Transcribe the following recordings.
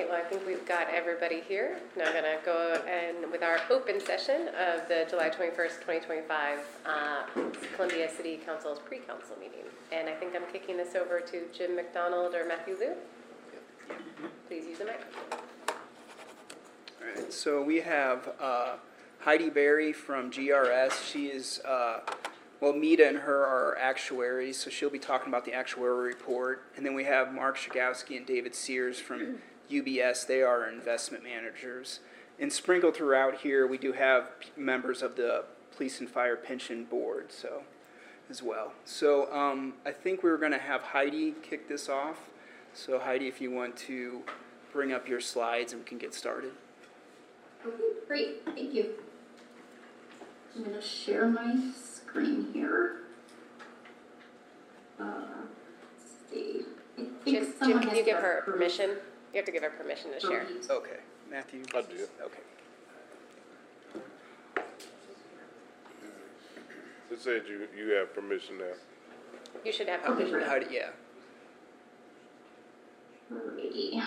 right, well, I think we've got everybody here. Now I'm going to go in with our open session of the July 21st, 2025 Columbia City Council's pre-council meeting. And I think I'm kicking this over to Jim McDonald or Matthew Liu. Please use the microphone. All right, so we have Heidi Berry from GRS. She is, Mita and her are actuaries, so she'll be talking about the actuarial report. And then we have Mark Shagowski and David Sears from UBS. They are our investment managers. And sprinkled throughout here, we do have members of the Police and Fire Pension Board, so as well. So I think we were going to have Heidi kick this off. So Heidi, if you want to bring up your slides and we can get started. Okay, great, thank you. I'm going to share my screen here. Let's see. Jim, can you give her permission? You have to give her permission to share. Okay, Matthew? I'll do it. Okay. It said you have permission now. You should have Okay, permission. great. Yeah. Alrighty.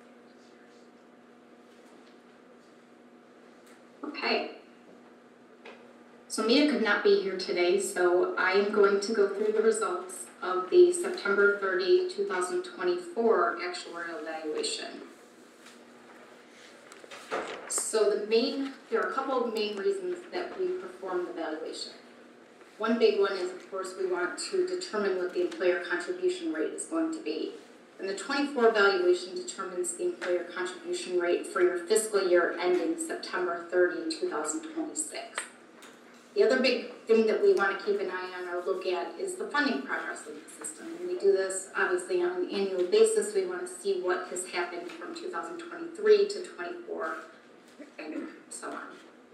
Okay. So Mita could not be here today, so I am going to go through the results of the September 30, 2024 actuarial evaluation. So there are a couple of main reasons that we perform the evaluation. One big one is, of course, we want to determine what the employer contribution rate is going to be. And the 24 evaluation determines the employer contribution rate for your fiscal year ending September 30, 2026. The other big thing that we want to keep an eye on or look at is the funding progress of the system. And we do this obviously on an annual basis. We want to see what has happened from 2023 to 24 and so on.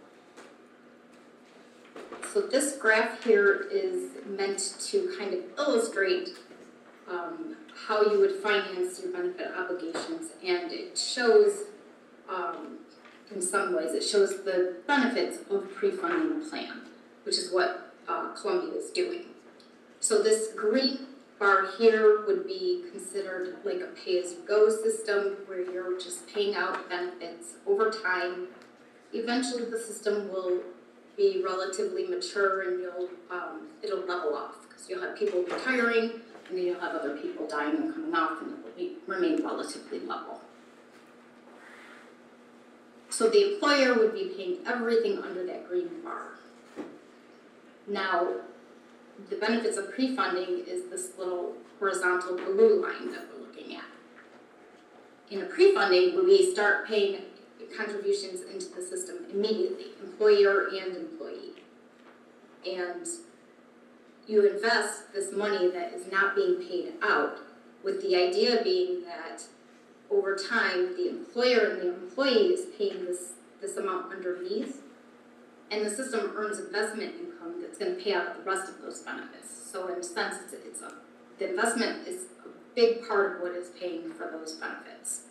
So this graph here is meant to kind of illustrate how you would finance your benefit obligations, and it shows, in some ways, it shows the benefits of pre-funding the plan, which is what Columbia is doing. So this green bar here would be considered like a pay-as-you-go system where you're just paying out benefits over time. Eventually the system will be relatively mature and it'll level off because you'll have people retiring and then you'll have other people dying and coming off, and it will remain relatively level. So the employer would be paying everything under that green bar. Now, the benefits of pre-funding is this little horizontal blue line that we're looking at. In a pre-funding, we start paying contributions into the system immediately, employer and employee. And you invest this money that is not being paid out, with the idea being that over time the employer and the employee is paying this amount underneath, and the system earns investment income that's going to pay out the rest of those benefits. So in a sense, the investment is a big part of what is paying for those benefits.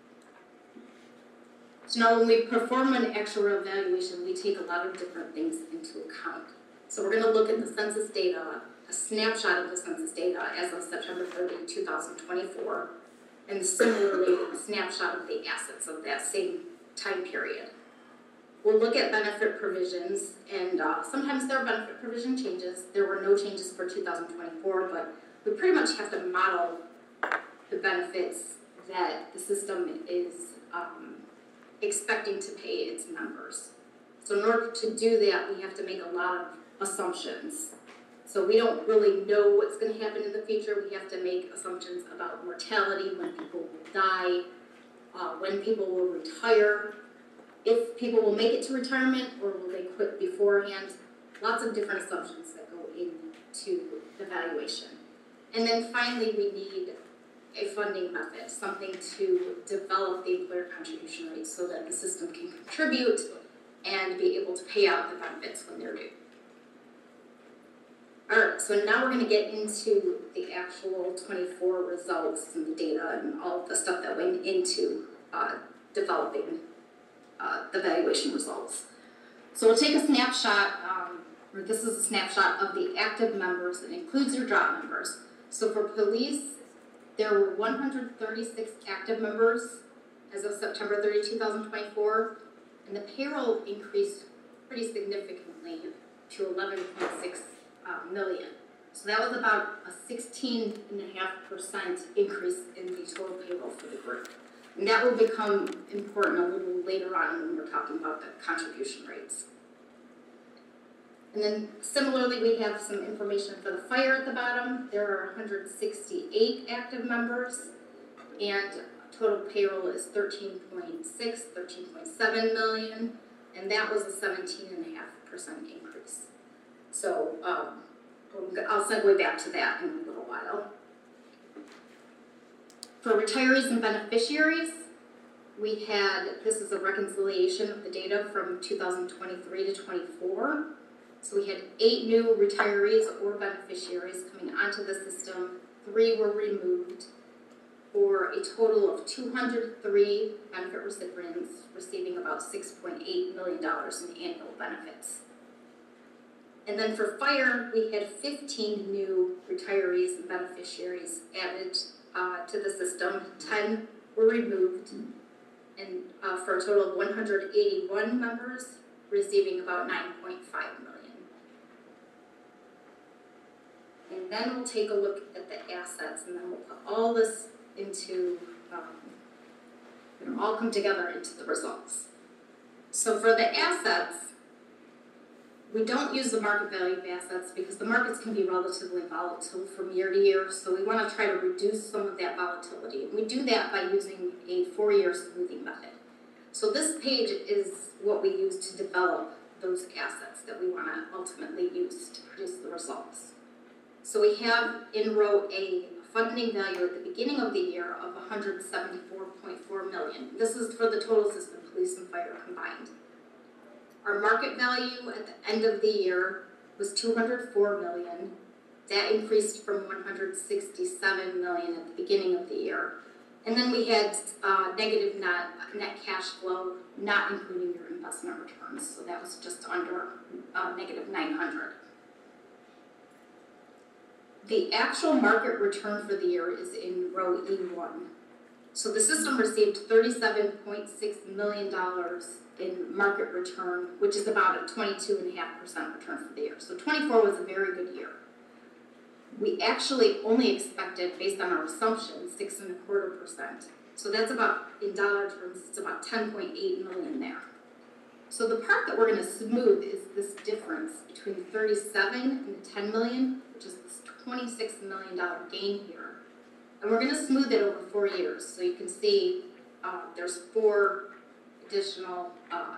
So now when we perform an actuarial evaluation, we take a lot of different things into account. So we're going to look at the census data, a snapshot of the census data as of September 30, 2024, and similarly a snapshot of the assets of that same time period. We'll look at benefit provisions, and sometimes there are benefit provision changes. There were no changes for 2024, but we pretty much have to model the benefits that the system is expecting to pay its members. So in order to do that, we have to make a lot of assumptions. So we don't really know what's going to happen in the future. We have to make assumptions about mortality, when people will die, when people will retire, if people will make it to retirement or will they quit beforehand. Lots of different assumptions that go into the evaluation. And then finally, we need a funding method, something to develop the employer contribution rate so that the system can contribute and be able to pay out the benefits when they're due. All right, so now we're going to get into the actual 24 results and the data and all of the stuff that went into developing the evaluation results. So we'll take a snapshot, or this is a snapshot of the active members. It includes your drop members. So for police, there were 136 active members as of September 30, 2024, and the payroll increased pretty significantly to 11.6 million. So that was about a 16.5% increase in the total payroll for the group. And that will become important a little later on when we're talking about the contribution rates. And then similarly, we have some information for the fire at the bottom. There are 168 active members, and total payroll is 13.7 million, and that was a 17.5% increase. So I'll segue back to that in a little while. For retirees and beneficiaries, this is a reconciliation of the data from 2023 to 24. So we had 8 new retirees or beneficiaries coming onto the system, 3 were removed, for a total of 203 benefit recipients receiving about $6.8 million in annual benefits. And then for fire, we had 15 new retirees and beneficiaries added to the system, 10 were removed, and for a total of 181 members receiving about $9.5 million. And then we'll take a look at the assets, and then we'll put all this into, all come together into the results. So for the assets, we don't use the market value of assets because the markets can be relatively volatile from year to year, so we want to try to reduce some of that volatility. And we do that by using a Fourier smoothing method. So this page is what we use to develop those assets that we want to ultimately use to produce the results. So we have in row A, funding value at the beginning of the year of $174.4 million. This is for the total system, police and fire combined. Our market value at the end of the year was $204 million. That increased from $167 million at the beginning of the year. And then we had negative net cash flow, not including your investment returns. So that was just under negative 900. The actual market return for the year is in row E1. So the system received $37.6 million in market return, which is about a 22.5% return for the year. So 24 was a very good year. We actually only expected, based on our assumptions, 6.25%. So that's about, in dollar terms, it's about 10.8 million there. So the part that we're going to smooth is this difference between 37 and the 10 million, which is this $26 million gain here. And we're going to smooth it over 4 years. So you can see there's 4 additional,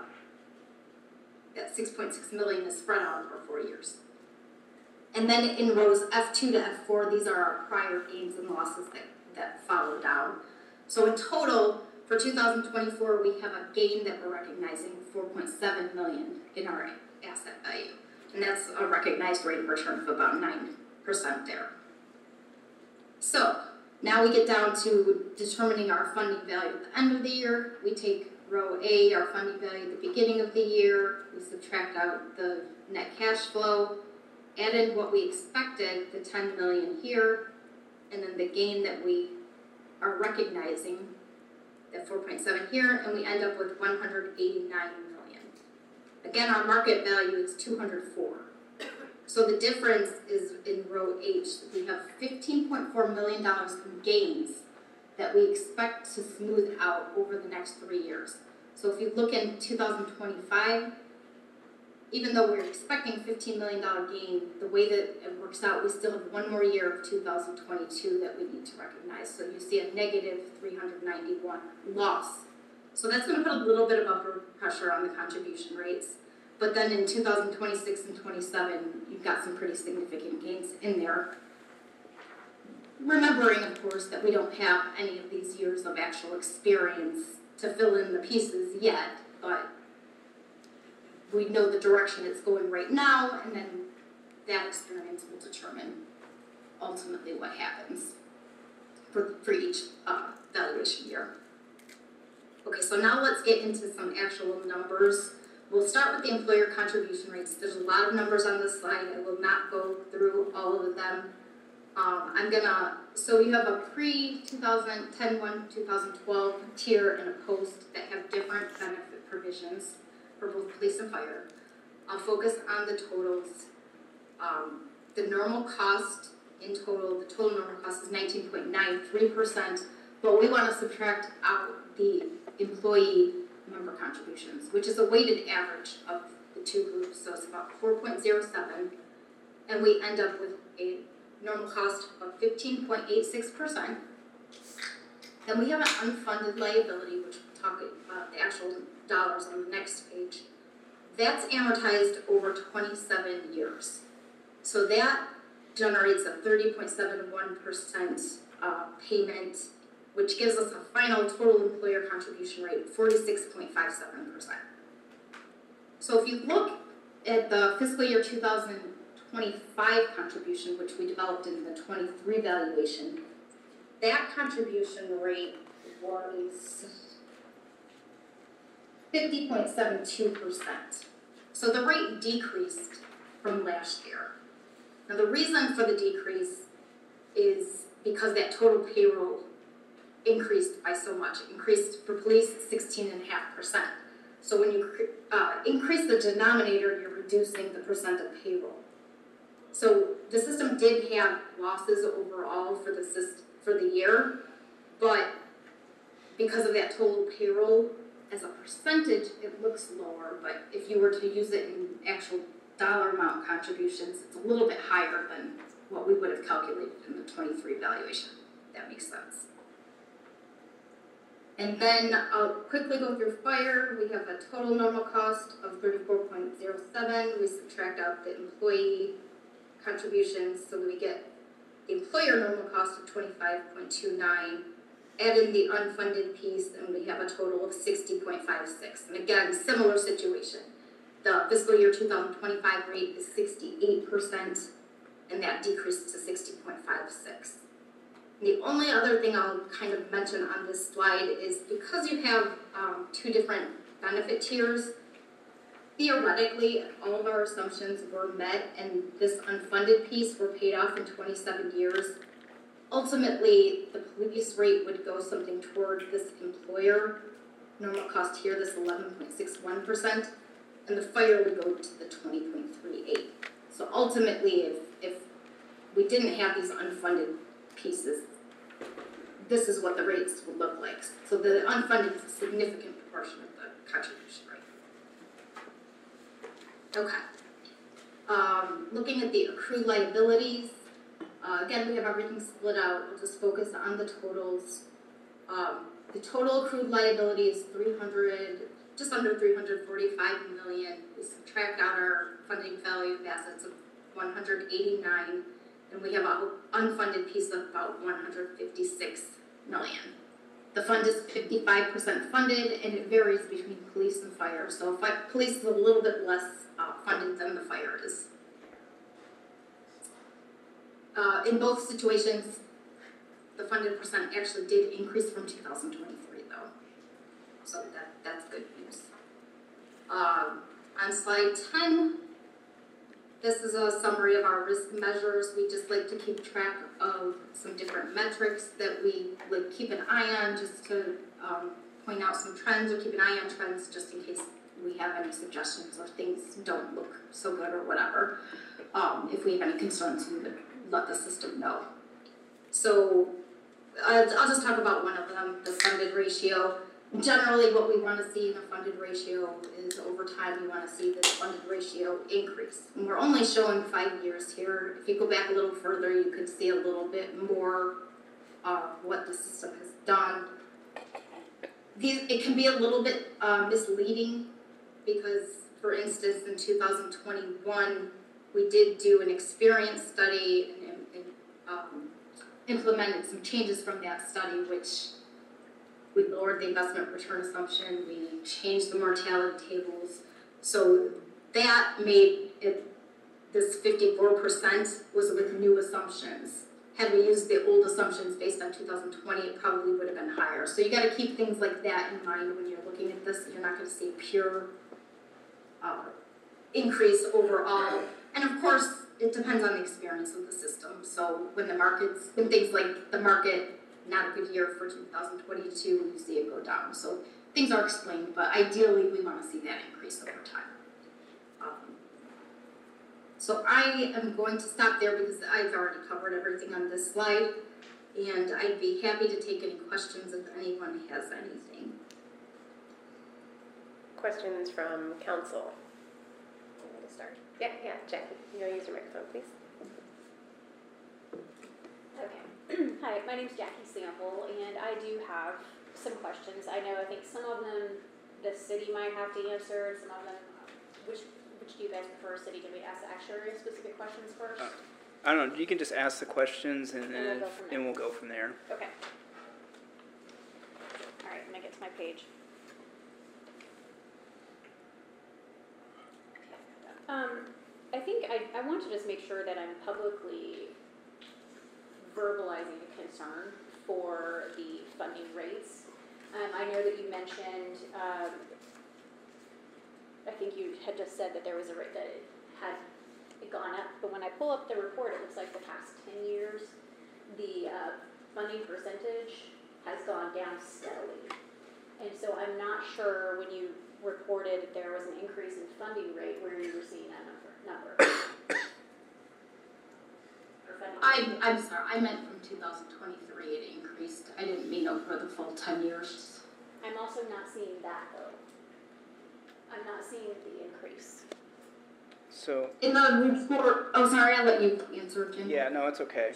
that 6.6 million is spread out over 4 years. And then in rows F2 to F4, these are our prior gains and losses that follow down. So in total, for 2024, we have a gain that we're recognizing 4.7 million in our asset value. And that's a recognized rate of return of about 9% there. So now we get down to determining our funding value at the end of the year. We take row A, our funding value at the beginning of the year. We subtract out the net cash flow, add in what we expected, the 10 million here, and then the gain that we are recognizing, that 4.7 here, and we end up with 189 million. Again, our market value is 204. So the difference is in row H. We have $15.4 million in gains that we expect to smooth out over the next 3 years. So if you look in 2025, even though we're expecting $15 million gain, the way that it works out, we still have 1 more year of 2022 that we need to recognize. So you see a negative 391 loss. So that's going to put a little bit of upward pressure on the contribution rates. But then in 2026 and 27, you've got some pretty significant gains in there. Remembering, of course, that we don't have any of these years of actual experience to fill in the pieces yet, but we know the direction it's going right now, and then that experience will determine ultimately what happens for each valuation year. Okay, so now let's get into some actual numbers. We'll start with the employer contribution rates. There's a lot of numbers on this slide. I will not go through all of them. I'm gonna So you have a pre-2010 one, 2012 tier and a post that have different benefit provisions for both police and fire. I'll focus on the totals. The normal cost in total, the total normal cost is 19.93%, but we want to subtract out the employee member contributions, which is a weighted average of the two groups, so it's about 4.07, and we end up with a normal cost of 15.86%. Then we have an unfunded liability, which we'll talk about the actual dollars on the next page. That's amortized over 27 years. So that generates a 30.71% payment, which gives us a final total employer contribution rate of 46.57%. So if you look at the fiscal year 2025 contribution, which we developed in the 23 valuation, that contribution rate was 50.72%. So the rate decreased from last year. Now the reason for the decrease is because that total payroll increased by so much. It increased for police 16.5%. So when you increase the denominator, you're reducing the percent of payroll. So the system did have losses overall for the year, but because of that total payroll, as a percentage, it looks lower, but if you were to use it in actual dollar amount contributions, it's a little bit higher than what we would have calculated in the 23 valuation. That makes sense. And then I'll quickly go through fire. We have a total normal cost of 34.07. We subtract out the employee contributions, so we get the employer normal cost of 25.29. Add in the unfunded piece, and we have a total of 60.56. And again, similar situation. The fiscal year 2025 rate is 68%, and that decreased to 60.56. The only other thing I'll kind of mention on this slide is because you have two different benefit tiers, theoretically, all of our assumptions were met, and this unfunded piece were paid off in 27 years. Ultimately, the police rate would go something toward this employer normal cost here, this 11.61%, and the fire would go to the 20.38. So ultimately, if we didn't have these unfunded pieces, this is what the rates would look like. So the unfunded is a significant proportion of the contribution rate. Okay. Looking at the accrued liabilities, again, we have everything split out. We'll just focus on the totals. The total accrued liability is just under 345 million. We subtract out our funding value of assets of 189, and we have an unfunded piece of about 156 million. The fund is 55% funded, and it varies between police and fire. So police is a little bit less funded than the fire is. In both situations, the funded percent actually did increase from 2023, though. So that's good news. On slide 10, this is a summary of our risk measures. We just like to keep track of some different metrics that we like keep an eye on, just to point out some trends, or keep an eye on trends just in case we have any suggestions or things don't look so good or whatever. If we have any concerns, we would let the system know. So I'll just talk about one of them, the funded ratio. Generally, what we want to see in a funded ratio is over time we want to see this funded ratio increase. And we're only showing 5 years here. If you go back a little further, you could see a little bit more of what the system has done. It can be a little bit misleading because, for instance, in 2021, we did do an experience study and implemented some changes from that study, which we lowered the investment return assumption, we changed the mortality tables. So that made it, this 54% was with new assumptions. Had we used the old assumptions based on 2020, it probably would have been higher. So you got to keep things like that in mind when you're looking at this. You're not going to see a pure increase overall. And of course, it depends on the experience of the system. So when things like the market, not a good year for 2022, you see it go down. So things are explained, but ideally we want to see that increase over time. So I am going to stop there because I've already covered everything on this slide, and I'd be happy to take any questions if anyone has anything. Questions from council? You want to start? Yeah, Jackie, you want to use your microphone, please? Okay. Hi, my name's Jackie Sample, and I do have some questions. I think some of them the city might have to answer, some of them, which do you guys prefer, city? Do we ask the actuary specific questions first? I don't know, you can just ask the questions and then, we'll go from there. we'll go from there. Okay. All right, I'm gonna get to my page. I think I want to just make sure that I'm publicly verbalizing a concern for the funding rates. I know that you mentioned, I think you had just said that there was a rate that it had gone up, but when I pull up the report, it looks like the past 10 years, the funding percentage has gone down steadily. And so I'm not sure when you reported there was an increase in funding rate where you were seeing that number. I'm sorry, I meant from 2023 it increased. I didn't mean over the full 10 years. I'm also not seeing that though. I'm not seeing the increase. So, In the report, oh sorry, I'll let you answer, Jim. yeah, no, it's okay.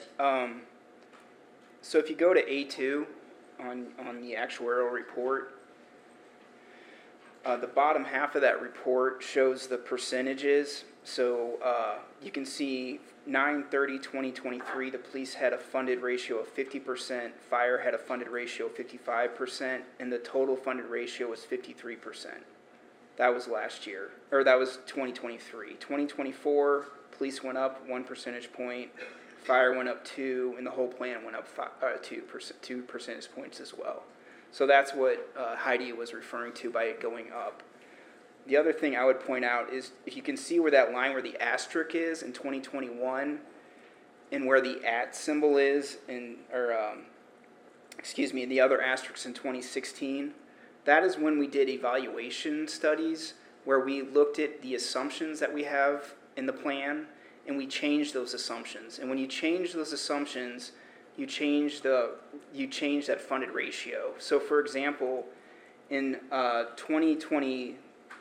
So if you go to A2 on the actuarial report, the bottom half of that report shows the percentages. So you can see 9/30/2023, the police had a funded ratio of 50%, fire had a funded ratio of 55%, and the total funded ratio was 53%. That was last year, or that was 2023. 2024, police went up 1 percentage point, fire went up 2, and the whole plan went up 2 percentage points as well. So that's what Heidi was referring to by it going up. The other thing I would point out is if you can see where that line where the asterisk is in 2021 and where the @ symbol is and the other asterisks in 2016, that is when we did evaluation studies where we looked at the assumptions that we have in the plan and we changed those assumptions. And when you change those assumptions, you change that funded ratio. So for example, in 2021,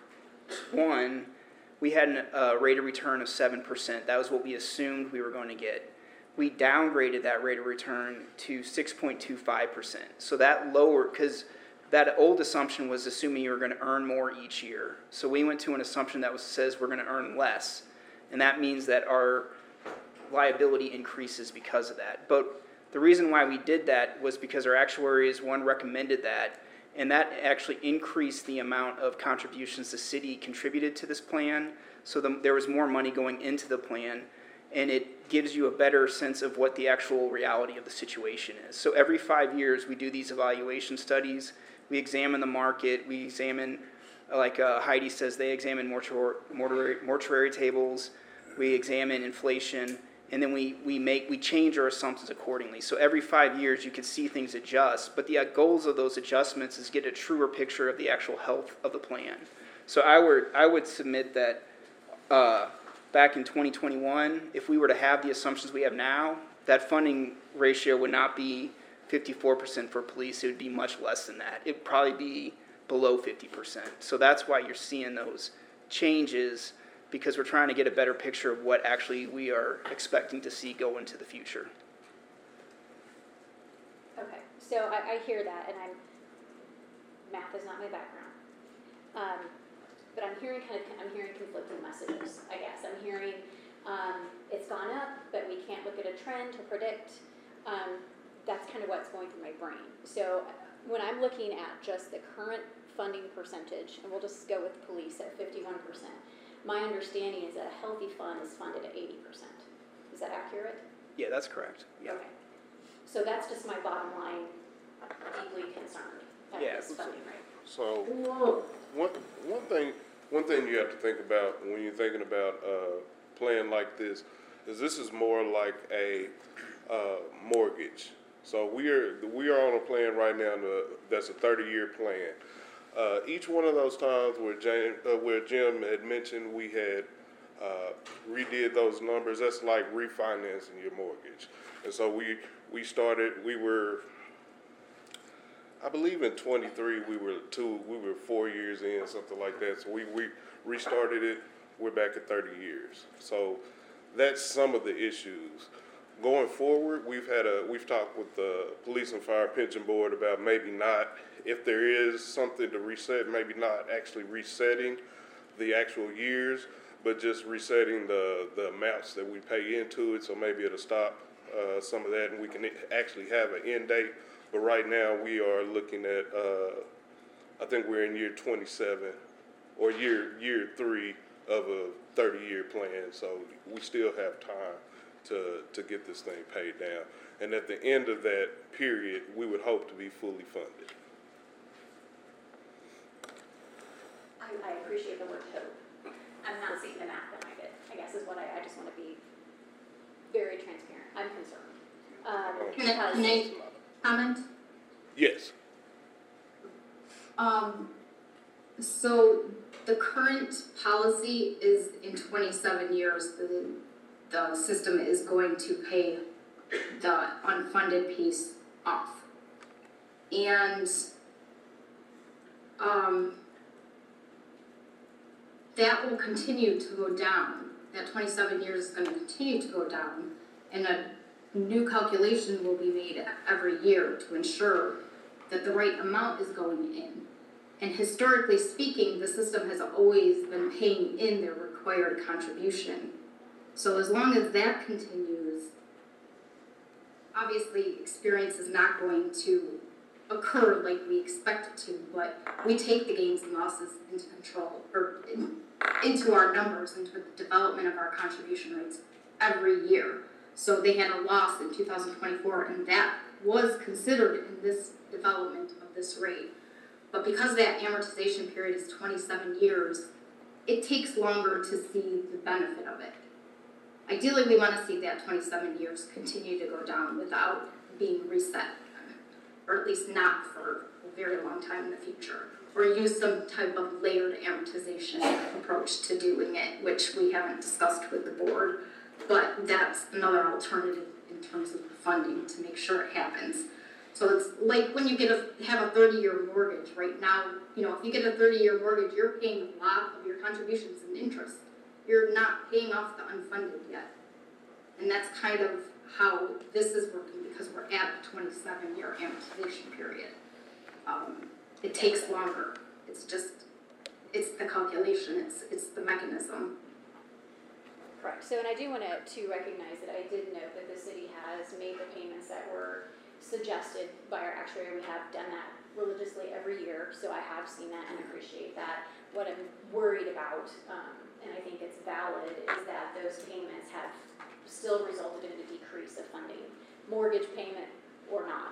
we had a rate of return of 7%. That was what we assumed we were going to get. We downgraded that rate of return to 6.25%. So that lowered, because that old assumption was assuming you were going to earn more each year. So we went to an assumption that says we're going to earn less. And that means that our liability increases because of that. But the reason why we did that was because our actuaries, recommended that, and that actually increased the amount of contributions the city contributed to this plan. So there was more money going into the plan, and it gives you a better sense of what the actual reality of the situation is. So every 5 years, we do these evaluation studies. We examine the market. We examine, like Heidi says, they examine mortuary tables. We examine inflation. And then we change our assumptions accordingly. So every 5 years, you can see things adjust. But the goals of those adjustments is get a truer picture of the actual health of the plan. So I would submit that back in 2021, if we were to have the assumptions we have now, that funding ratio would not be 54% for police. It would be much less than that. It would probably be below 50%. So that's why you're seeing those changes, because we're trying to get a better picture of what actually we are expecting to see go into the future. Okay, so I hear that, and math is not my background. But I'm hearing conflicting messages, I guess. I'm hearing it's gone up, but we can't look at a trend to predict. That's kind of what's going through my brain. So when I'm looking at just the current funding percentage, and we'll just go with police at 51%, my understanding is that a healthy fund is funded at 80%. Is that accurate? Yeah, that's correct. Yeah. Okay. So that's just my bottom line, deeply concerned at this funding rate. So one thing you have to think about when you're thinking about a plan like this, is this is more like a mortgage. So we are on a plan right now that's a 30-year plan. Each one of those times where Jim had mentioned we had redid those numbers, that's like refinancing your mortgage. And so we were, I believe in 23 we were 4 years in, something like that. So we restarted it. We're back at 30 years. So that's some of the issues. Going forward, we've talked with the Police and Fire Pension Board about maybe not, if there is something to reset, maybe not actually resetting the actual years, but just resetting the amounts that we pay into it. So maybe it'll stop some of that, and we can actually have an end date. But right now, we are looking at, I think we're in year 27 or year 3 of a 30-year plan. So we still have time to get this thing paid down. And at the end of that period, we would hope to be fully funded. I appreciate the word hope. I'm not seeing the math behind it, I guess is what I just want to be very transparent. I'm concerned. Can I comment? Yes. So the current policy is in 27 years, the system is going to pay the unfunded piece off. And that will continue to go down. That 27 years is going to continue to go down, and a new calculation will be made every year to ensure that the right amount is going in. And historically speaking, the system has always been paying in their required contribution. So as long as that continues, obviously experience is not going to occur like we expect it to, but we take the gains and losses into control, or into our numbers, into the development of our contribution rates every year. So they had a loss in 2024, and that was considered in this development of this rate. But because that amortization period is 27 years, it takes longer to see the benefit of it. Ideally, we want to see that 27 years continue to go down without being reset, or at least not for a very long time in the future, or use some type of layered amortization approach to doing it, which we haven't discussed with the board, but that's another alternative in terms of funding to make sure it happens. So it's like when you have a 30-year mortgage right now, if you get a 30-year mortgage, you're paying a lot of your contributions and interest. You're not paying off the unfunded yet. And that's kind of how this is working, because we're at a 27-year amortization period. It takes longer. It's the calculation, it's the mechanism. Correct. So, and I do want to recognize that I did note that the city has made the payments that were suggested by our actuary. We have done that religiously every year, so I have seen that and appreciate that. What I'm worried about, and I think it's valid, is that those payments have still resulted in a decrease of funding, mortgage payment or not.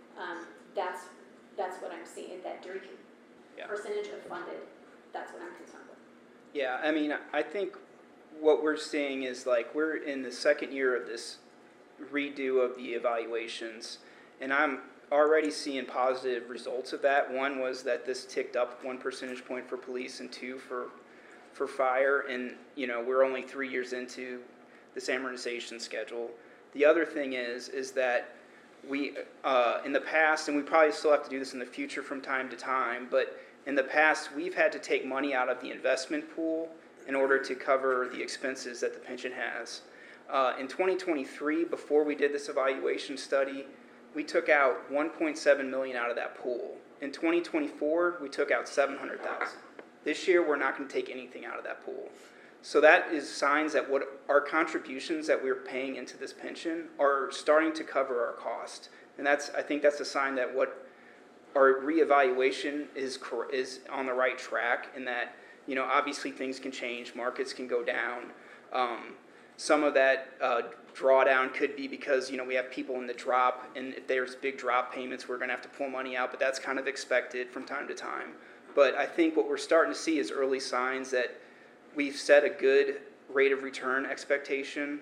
That's what I'm seeing, that percentage of funded, that's what I'm concerned with. Yeah, I mean, I think what we're seeing is like we're in the second year of this redo of the evaluations, and I'm already seeing positive results of that. One was that this ticked up 1 percentage point for police and 2 for fire, and we're only 3 years into this amortization schedule. The other thing is that we in the past, and we probably still have to do this in the future from time to time, but in the past we've had to take money out of the investment pool in order to cover the expenses that the pension has. In 2023, before we did this evaluation study, we took out $1.7 million out of that pool. In 2024, we took out $700,000. This year, we're not going to take anything out of that pool. So that is signs that what our contributions that we're paying into this pension are starting to cover our cost. And I think that's a sign that what our reevaluation is on the right track, and that obviously things can change, markets can go down. Some of that drawdown could be because we have people in the drop, and if there's big drop payments, we're going to have to pull money out, but that's kind of expected from time to time. But I think what we're starting to see is early signs that we've set a good rate of return expectation,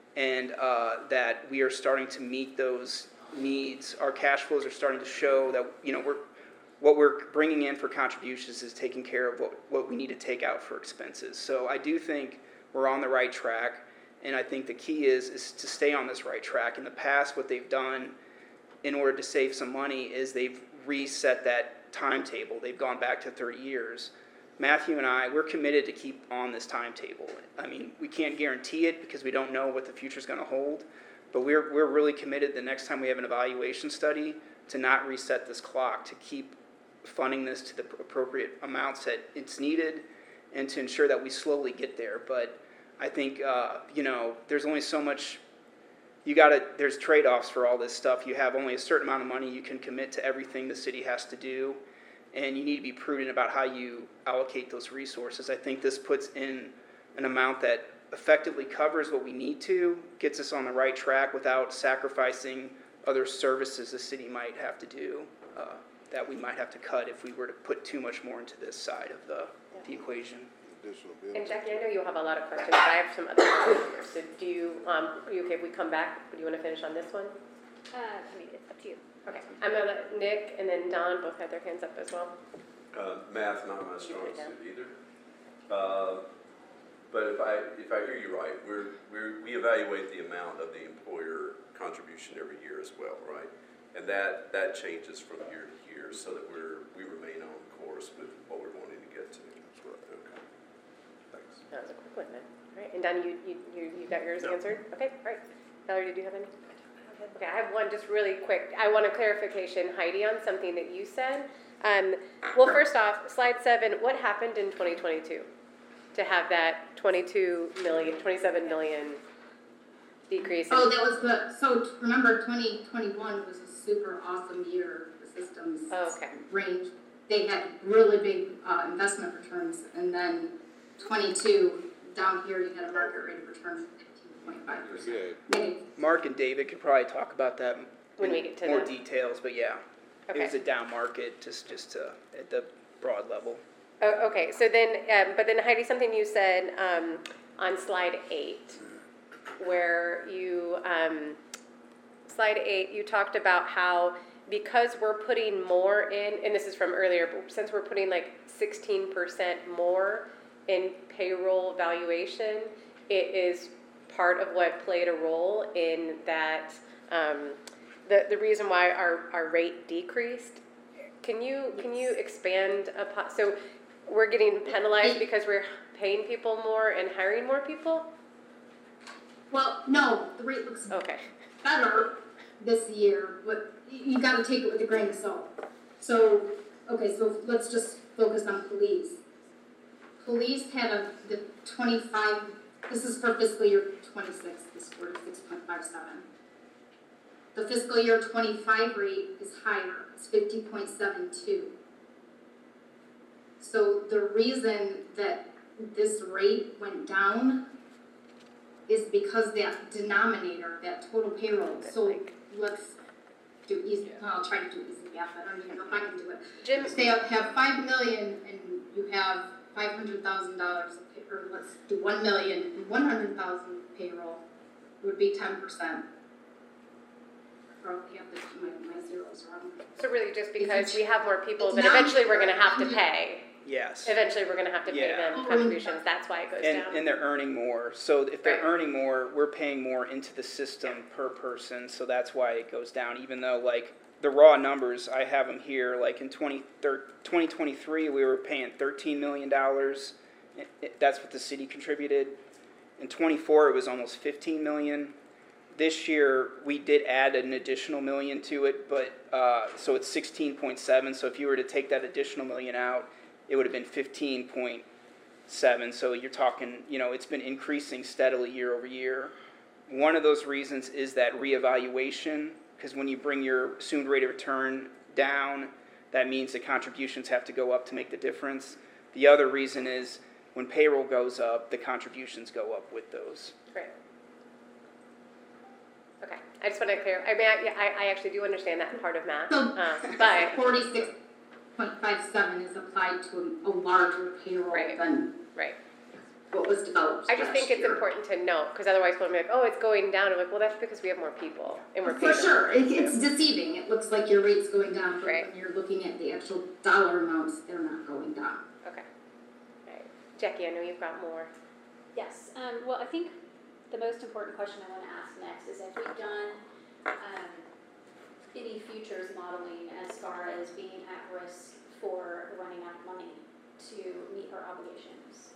and that we are starting to meet those needs. Our cash flows are starting to show that, what we're bringing in for contributions is taking care of what we need to take out for expenses. So I do think we're on the right track, and I think the key is to stay on this right track. In the past, what they've done in order to save some money is they've reset that timetable. They've gone back to 30 years. Matthew and I, we're committed to keep on this timetable. I mean, we can't guarantee it because we don't know what the future's going to hold, but we're really committed the next time we have an evaluation study to not reset this clock, to keep funding this to the appropriate amounts that it's needed, and to ensure that we slowly get there. But I think, there's only so much, there's trade-offs for all this stuff. You have only a certain amount of money you can commit to everything the city has to do, and you need to be prudent about how you allocate those resources. I think this puts in an amount that effectively covers what we need to, gets us on the right track without sacrificing other services the city might have to do, that we might have to cut if we were to put too much more into this side of the equation. Additional And bills. Jackie, I know you'll have a lot of questions, but I have some other questions here. So do you, are you okay if we come back? Do you want to finish on this one? It's up to you. Okay, I'm gonna let Nick and then Don both have their hands up as well. Math, not my strong You put it suit either. But if I hear you right, we evaluate the amount of the employer contribution every year as well, right? And that changes from year to year so that we remain on course with what we're wanting to get to. That's right. Okay. Thanks. That was a quick one then. All right, and Don, you got yours No. answered? Okay, all right. Valerie, did you have any? Okay, I have one just really quick. I want a clarification, Heidi, on something that you said. Well, first off, slide 7, what happened in 2022 to have that 27 million decrease? Oh, that was remember 2021 was a super awesome year, the systems Oh, okay. range. They had really big investment returns, and then 22, down here you had a market rate of return of 15.5%. Yeah. Negative. Mark and David could probably talk about that When we in get to more the- details, but yeah, it was a Okay. down market, just at the broad level. Oh, okay, so then, but then Heidi, something you said on slide 8, where you, slide 8, you talked about how because we're putting more in, and this is from earlier, but since we're putting like 16% more in payroll valuation, it is part of what played a role in that, the reason why our rate decreased. Can you expand upon, so we're getting penalized because we're paying people more and hiring more people? Well, no, the rate looks Okay, better this year, but you gotta take it with a grain of salt. So, okay, so let's just focus on police. Police had the 25, this is for fiscal year 26, this quarter, 6.57. The fiscal year 25 rate is higher, it's 50.72. So the reason that this rate went down is because that denominator, that total payroll, so let's do easy, I'll try to do easy math, I don't even know if I can do it. Jim, Say I have 5 million and you have $500,000, or let's do 1 million and 100,000 payroll would be 10%. Probably have my zeros wrong. so really just because we have more people It's that not eventually we're gonna have to fair. pay, Yes. eventually we're gonna have to pay Yeah. them contributions, that's why it goes down. And they're earning more. So if they're Right. earning more, we're paying more into the system per person. So that's why it goes down, even though like the raw numbers, I have them here, like in 2023, we were paying $13 million. That's what the city contributed. In 24, it was almost 15 million. This year, we did add an additional million to it, but so it's 16.7. So if you were to take that additional million out, it would have been 15.7. So you're talking, it's been increasing steadily year over year. One of those reasons is that reevaluation, because when you bring your assumed rate of return down, that means the contributions have to go up to make the difference. The other reason is when payroll goes up, the contributions go up with those. Right. Okay, I just want to clear, I mean, I actually do understand that part of math, So, but, 46.57 is applied to a larger payroll Right. than, right. what was developed I just think last it's year. important to note, because otherwise we'll be like, oh, it's going down. I'm like, well, that's because we have more people and we're paying For sure, them. it's deceiving, it looks like your rate's going down, but Right. when you're looking at the actual dollar amounts, they're not going down. Okay. All right. Jackie, I know you've got more. Yes, well, I think the most important question I want to ask next is, have we done any futures modeling as far as being at risk for running out of money to meet our obligations?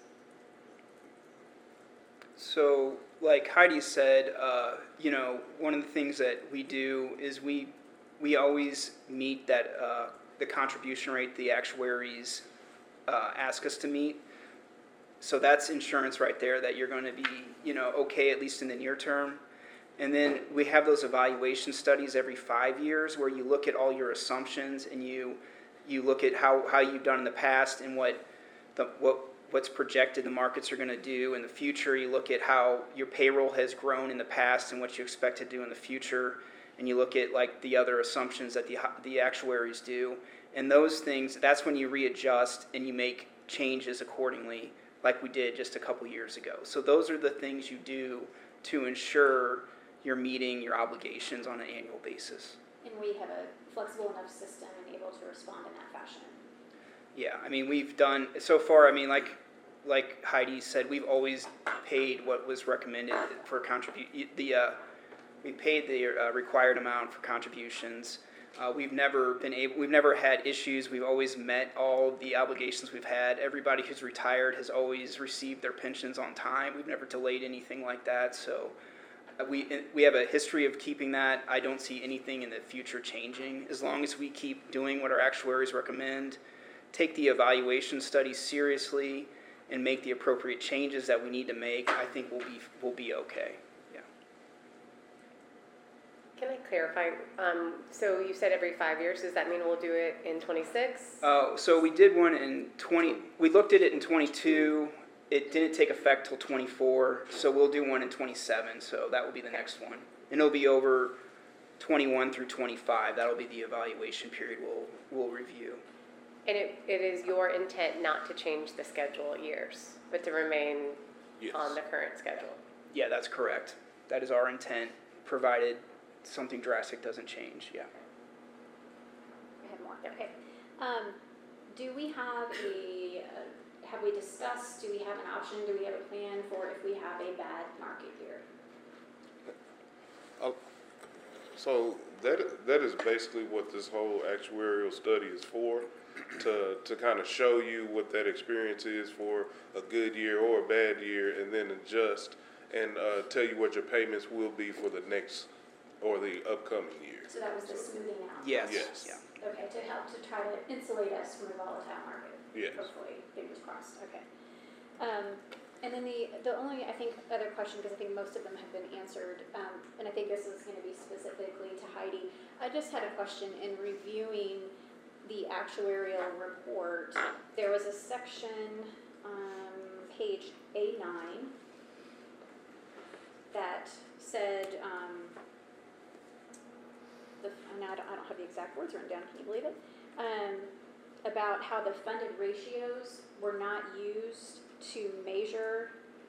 So, like Heidi said, one of the things that we do is we always meet that the contribution rate the actuaries ask us to meet. So that's insurance right there that you're going to be, okay, at least in the near term. And then we have those evaluation studies every 5 years where you look at all your assumptions and you look at how you've done in the past and what's projected the markets are going to do in the future. You look at how your payroll has grown in the past and what you expect to do in the future. And you look at like the other assumptions that the actuaries do. And those things, that's when you readjust and you make changes accordingly, like we did just a couple years ago. So those are the things you do to ensure you're meeting your obligations on an annual basis. And we have a flexible enough system and able to respond in that fashion. Yeah, I mean, we've done, so far, I mean, like Heidi said, we've always paid what was recommended for we paid the required amount for contributions. We've never had issues. We've always met all the obligations we've had. Everybody who's retired has always received their pensions on time. We've never delayed anything like that. So we have a history of keeping that. I don't see anything in the future changing. As long as we keep doing what our actuaries recommend, take the evaluation studies seriously, and make the appropriate changes that we need to make, I think we'll be okay. Yeah. Can I clarify? So you said every 5 years. Does that mean we'll do it in 26? So we did one in 20. We looked at it in 22. It didn't take effect till 24. So we'll do one in 27. So that will be the next one, and it'll be over 21 through 25. That'll be the evaluation period we'll review. And it is your intent not to change the schedule years, but to remain Yes. on the current schedule? Yeah, that's correct. That is our intent, provided something drastic doesn't change. Yeah. I have more. Okay. Do we have have we discussed, do we have an option, do we have a plan for if we have a bad market year? So that is basically what this whole actuarial study is for, to kind of show you what that experience is for a good year or a bad year, and then adjust and tell you what your payments will be for the next or the upcoming year. So that was the smoothing out? Yes. Yes. Yeah. Okay, to help to try to insulate us from a volatile market? Yes. Hopefully, fingers crossed, okay. And then the only, I think, other question, because I think most of them have been answered, and I think this is going to be specifically to Heidi. I just had a question in reviewing the actuarial report. There was a section, page A9, that said, now I don't have the exact words written down, can you believe it? About how the funded ratios were not used to measure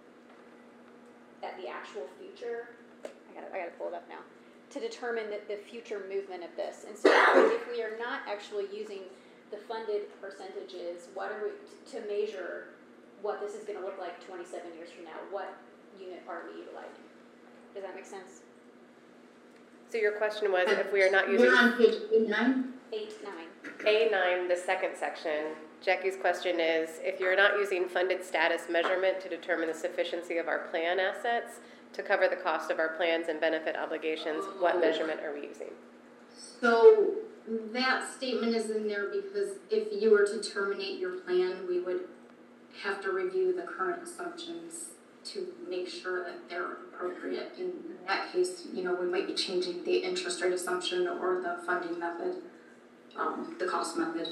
at the actual future. I gotta pull it up now. To determine the future movement of this. And so if we are not actually using the funded percentages, what are we, to measure what this is gonna look like 27 years from now, what unit are we utilizing? Does that make sense? So your question was if we are not using We're on page 89. 8, 9. A9, the second section. Jackie's question is, if you're not using funded status measurement to determine the sufficiency of our plan assets to cover the cost of our plans and benefit obligations, what measurement are we using? So that statement is in there because if you were to terminate your plan, we would have to review the current assumptions to make sure that they're appropriate. In that case, we might be changing the interest rate assumption or the funding method, the cost method.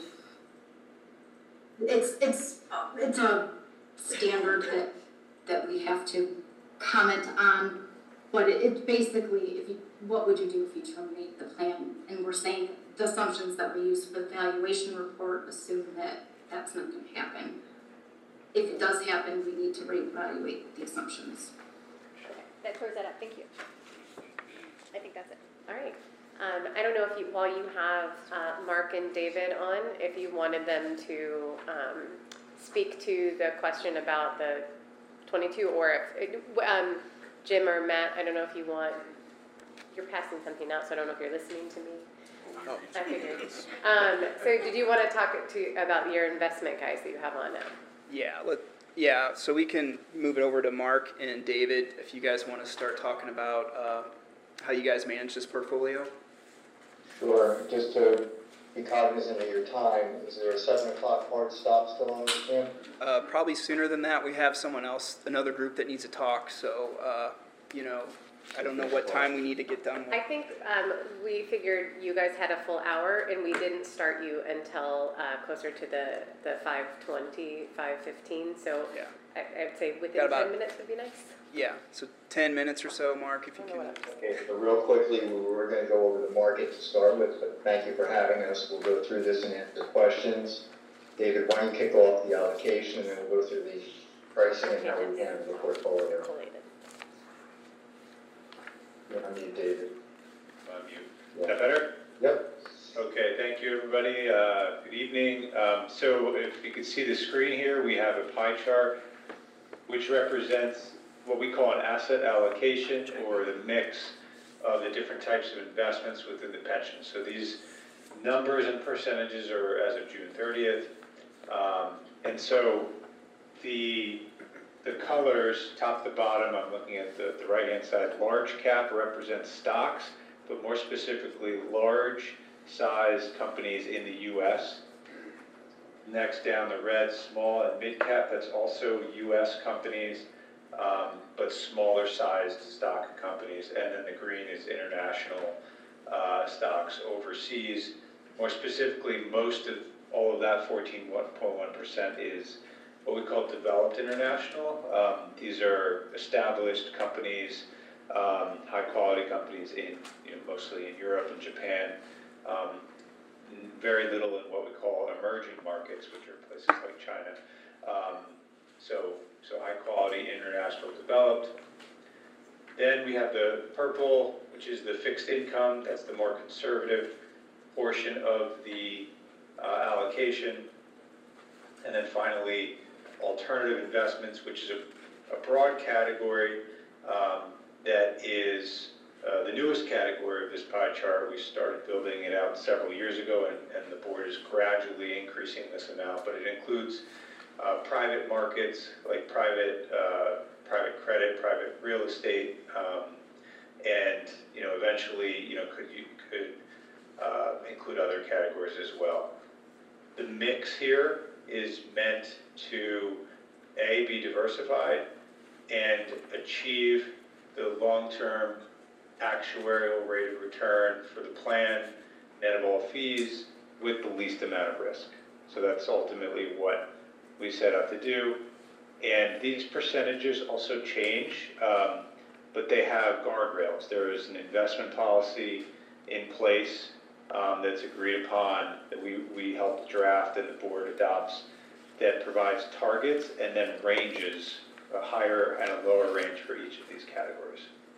It's a standard that we have to comment on, but it's basically what would you do if you terminate the plan? And we're saying the assumptions that we use for the valuation report assume that that's not going to happen. if it does happen, we need to reevaluate the assumptions. Okay, that clears that up, thank you. I think that's it. All right. I don't know if you, while you have Mark and David on, if you wanted them to speak to the question about the 22, or if Jim or Matt, I don't know if you want, you're passing something out, so I don't know if you're listening to me. Oh. I figured. So did you want to talk about your investment guys that you have on now? Yeah, so we can move it over to Mark and David if you guys want to start talking about how you guys manage this portfolio. Sure, just to be cognizant of your time, is there a 7 o'clock hard stop still on this, Jim? Probably sooner than that. We have someone else, another group that needs to talk, so, I don't know what time we need to get done I with. think we figured you guys had a full hour, and we didn't start you until closer to the 5:20, 5:15. So Yeah. I'd say within Got about- 10 minutes would be nice. Yeah, so 10 minutes or so, Mark, if you I don't know can. what Okay, so real quickly, we were going to go over the market to start with, but thank you for having us. We'll go through this and answer questions. David, why don't you kick off the allocation, and then we'll go through the pricing and how we handle the portfolio. collated. You're on mute, David. Is that better? Yep. Okay, thank you, everybody. Good evening. So if you can see the screen here, we have a pie chart which represents what we call an asset allocation, or the mix of the different types of investments within the pension. So these numbers and percentages are as of June 30th. And so the colors, top to bottom, I'm looking at the right-hand side. Large cap represents stocks, but more specifically, large size companies in the U.S. Next down, the red, small and mid cap, that's also U.S. companies, but smaller sized stock companies. And then the green is international stocks overseas. More specifically, most of all of that 14.1% is what we call developed international. These are established companies, high quality companies in, mostly in Europe and Japan. Very little in what we call emerging markets, which are places like China. So high quality international developed. Then we have the purple, which is the fixed income. That's the more conservative portion of the allocation. And then finally, alternative investments, which is a broad category that is the newest category of this pie chart. We started building it out several years ago, and the board is gradually increasing this amount, but it includes private markets, like private credit, private real estate, and eventually could include other categories as well. The mix here is meant to be diversified and achieve the long-term actuarial rate of return for the plan, net of all fees, with the least amount of risk. So that's ultimately what we set out to do. And these percentages also change, but they have guardrails. There is an investment policy in place that's agreed upon, that we helped draft and the board adopts, that provides targets and then ranges, a higher and a lower range for each of these categories.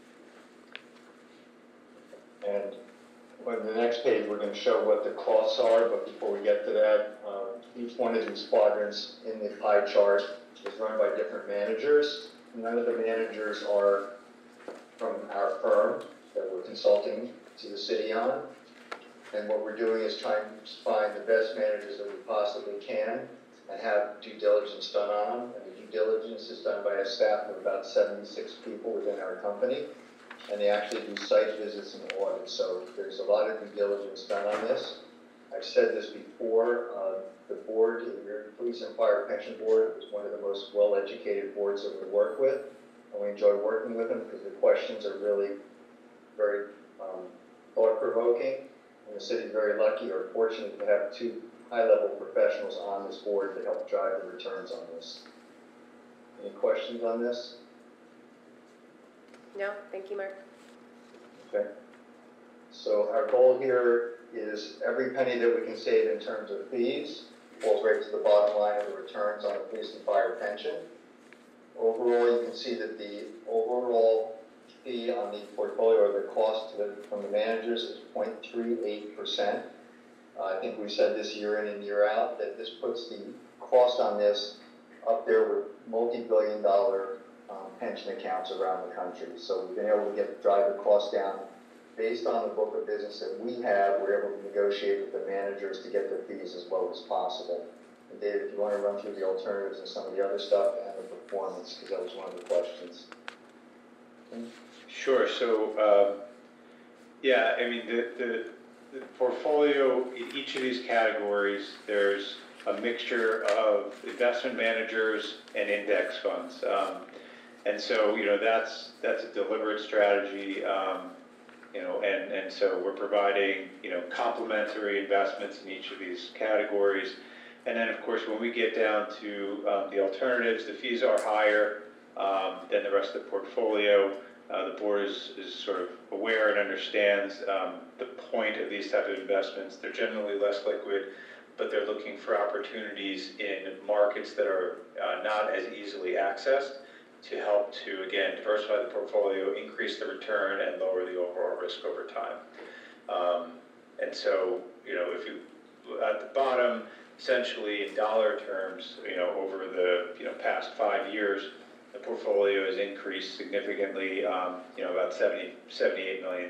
And on the next page, we're going to show what the costs are, but before we get to that, each one of these quadrants in the pie chart is run by different managers. None of the managers are from our firm that we're consulting to the city on. And what we're doing is trying to find the best managers that we possibly can and have due diligence done on them. And the due diligence is done by a staff of about 76 people within our company. And they actually do site visits and audits. So there's a lot of due diligence done on this. I've said this before, the board, your Police and Fire Pension Board, is one of the most well-educated boards that we work with. And we enjoy working with them because the questions are really very thought-provoking. And the city is very lucky or fortunate to have two high-level professionals on this board to help drive the returns on this. Any questions on this? No, thank you, Mark. Okay. So our goal here is every penny that we can save in terms of fees falls right to the bottom line of the returns on the police and fire pension. Overall, you can see that the overall fee on the portfolio, or the cost from the managers, is 0.38%. I think we've said this year in and year out that this puts the cost on this up there with multi-billion-dollar pension accounts around the country. So we've been able to drive the cost down based on the book of business that we have. We're able to negotiate with the managers to get their fees as low as possible. And David, if you want to run through the alternatives and some of the other stuff and the performance, because that was one of the questions. Sure. So, yeah, I mean, the portfolio in each of these categories, there's a mixture of investment managers and index funds. And so, that's a deliberate strategy, and so we're providing, complementary investments in each of these categories. And then, of course, when we get down to the alternatives, the fees are higher than the rest of the portfolio. The board is sort of aware and understands the point of these type of investments. They're generally less liquid, but they're looking for opportunities in markets that are not as easily accessed to help to, again, diversify the portfolio, increase the return, and lower the overall risk over time. And so, if you, at the bottom, essentially in dollar terms, over the past 5 years, the portfolio has increased significantly, about $78 million.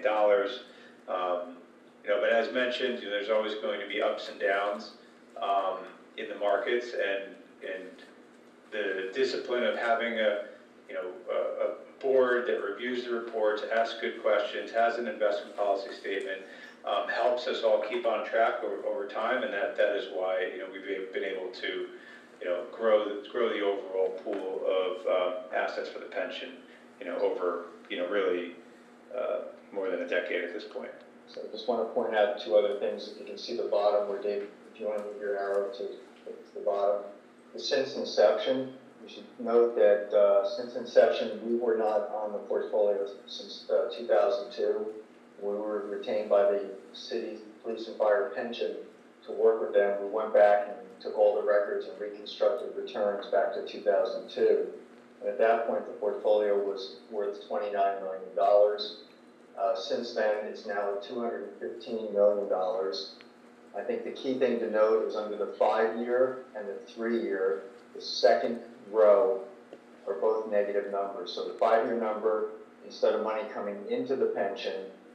But as mentioned, there's always going to be ups and downs in the markets, and the discipline of having a board that reviews the reports, asks good questions, has an investment policy statement, helps us all keep on track over time, and that is why we've been able to grow the overall pool of assets for the pension over really more than a decade at this point. So I just want to point out 2 other things. If you can see the bottom, where Dave, if you want to move your arrow to the bottom, since inception, you should note that since inception, we were not on the portfolio since 2002. We were retained by the city police and fire pension to work with them. We went back and took all the records and reconstructed returns back to 2002. And at that point, the portfolio was worth $29 million. Since then, it's now at $215 million. I think the key thing to note is under the 5-year and the 3-year, the second row are both negative numbers. So the 5-year number, instead of money coming into the pension,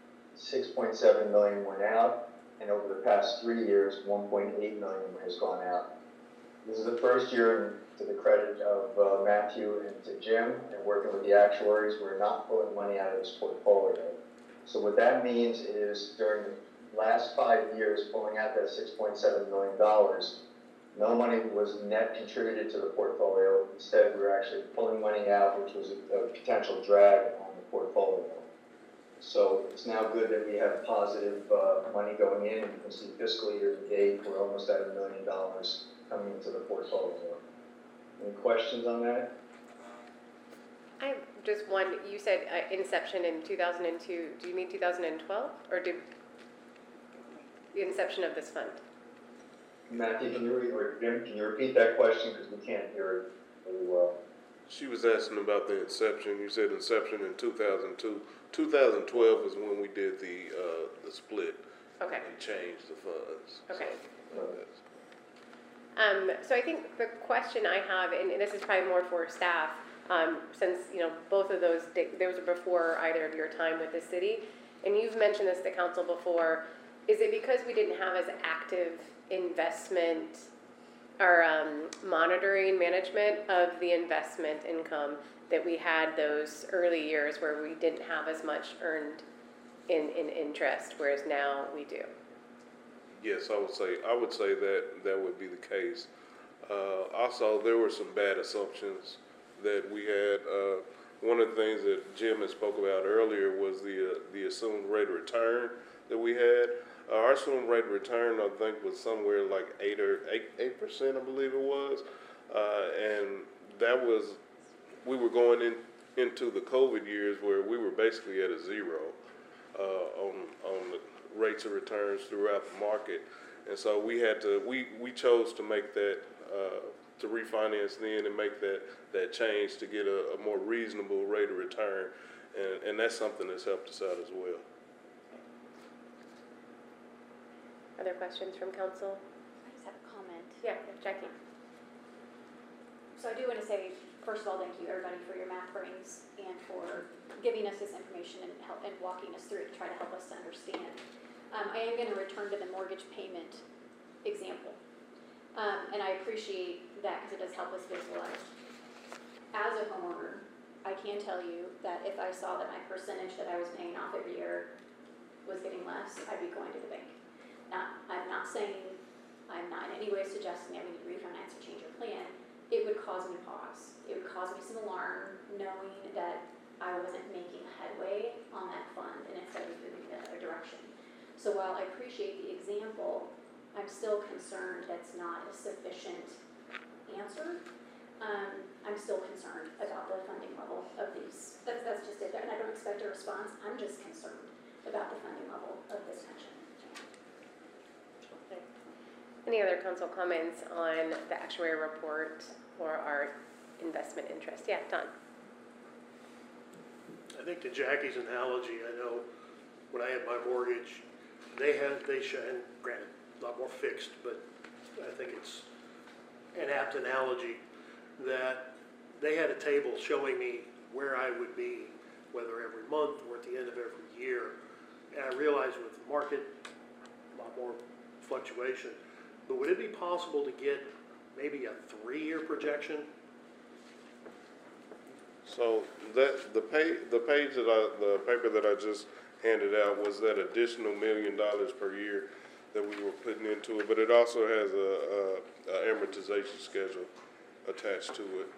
6.7 million went out, and over the past 3 years, 1.8 million has gone out. This is the first year, to the credit of Matthew and to Jim, and working with the actuaries, we're not pulling money out of this portfolio. So what that means is during the last 5 years, pulling out that $6.7 million, no money was net contributed to the portfolio. Instead, we were actually pulling money out, which was a potential drag on the portfolio. So it's now good that we have positive money going in. You can see fiscal year to date, we're almost at $1 million coming into the portfolio. Any questions on that? I have just one. You said inception in 2002. Do you mean 2012, or did the inception of this fund? Matthew, or Jim, can you repeat that question, because we can't hear it very well? She was asking about the inception. You said inception in 2002. 2012 is when we did the split. Okay. And changed the funds. Okay. So, So I think the question I have, and this is probably more for staff, since both of those were before either of your time with the city, and you've mentioned this to council before. Is it because we didn't have as active investment or monitoring management of the investment income that we had those early years where we didn't have as much earned in interest, whereas now we do? yes, I would say that would be the case. Also, there were some bad assumptions that we had. One of the things that Jim had spoke about earlier was the assumed rate of return that we had. Our assumed rate of return, I think, was somewhere like 8%, I believe it was, and that was, we were going into the COVID years where we were basically at a zero on the rates of returns throughout the market, and so we chose to make that to refinance then and make that change to get a more reasonable rate of return. And that's something that's helped us out as well. Other questions from council? I just have a comment. Yeah, Jackie. So I do want to say, first of all, thank you everybody for your math brains and for giving us this information and walking us through it to try to help us to understand. I am going to return to the mortgage payment example. And I appreciate that because it does help us visualize. As a homeowner, I can tell you that if I saw that my percentage that I was paying off every year was getting less, I'd be going to the bank. Now, I'm not in any way suggesting that we need to refinance or change our plan. It would cause me pause. It would cause me some alarm knowing that I wasn't making headway on that fund and instead of moving in the other direction. So while I appreciate the example, I'm still concerned that's not a sufficient answer. I'm still concerned about the funding level of these. That's just it. And I don't expect a response. I'm just concerned about the funding level of this pension. Any other council comments on the actuary report or our investment interest? Yeah, Don. I think to Jackie's analogy, I know when I had my mortgage, they should, and granted, a lot more fixed, but I think it's an apt analogy that they had a table showing me where I would be, whether every month or at the end of every year. And I realized with the market, a lot more fluctuation. But would it be possible to get maybe a 3-year projection? So that the paper that I just handed out was that additional $1 million per year that we were putting into it, but it also has a amortization schedule attached to it.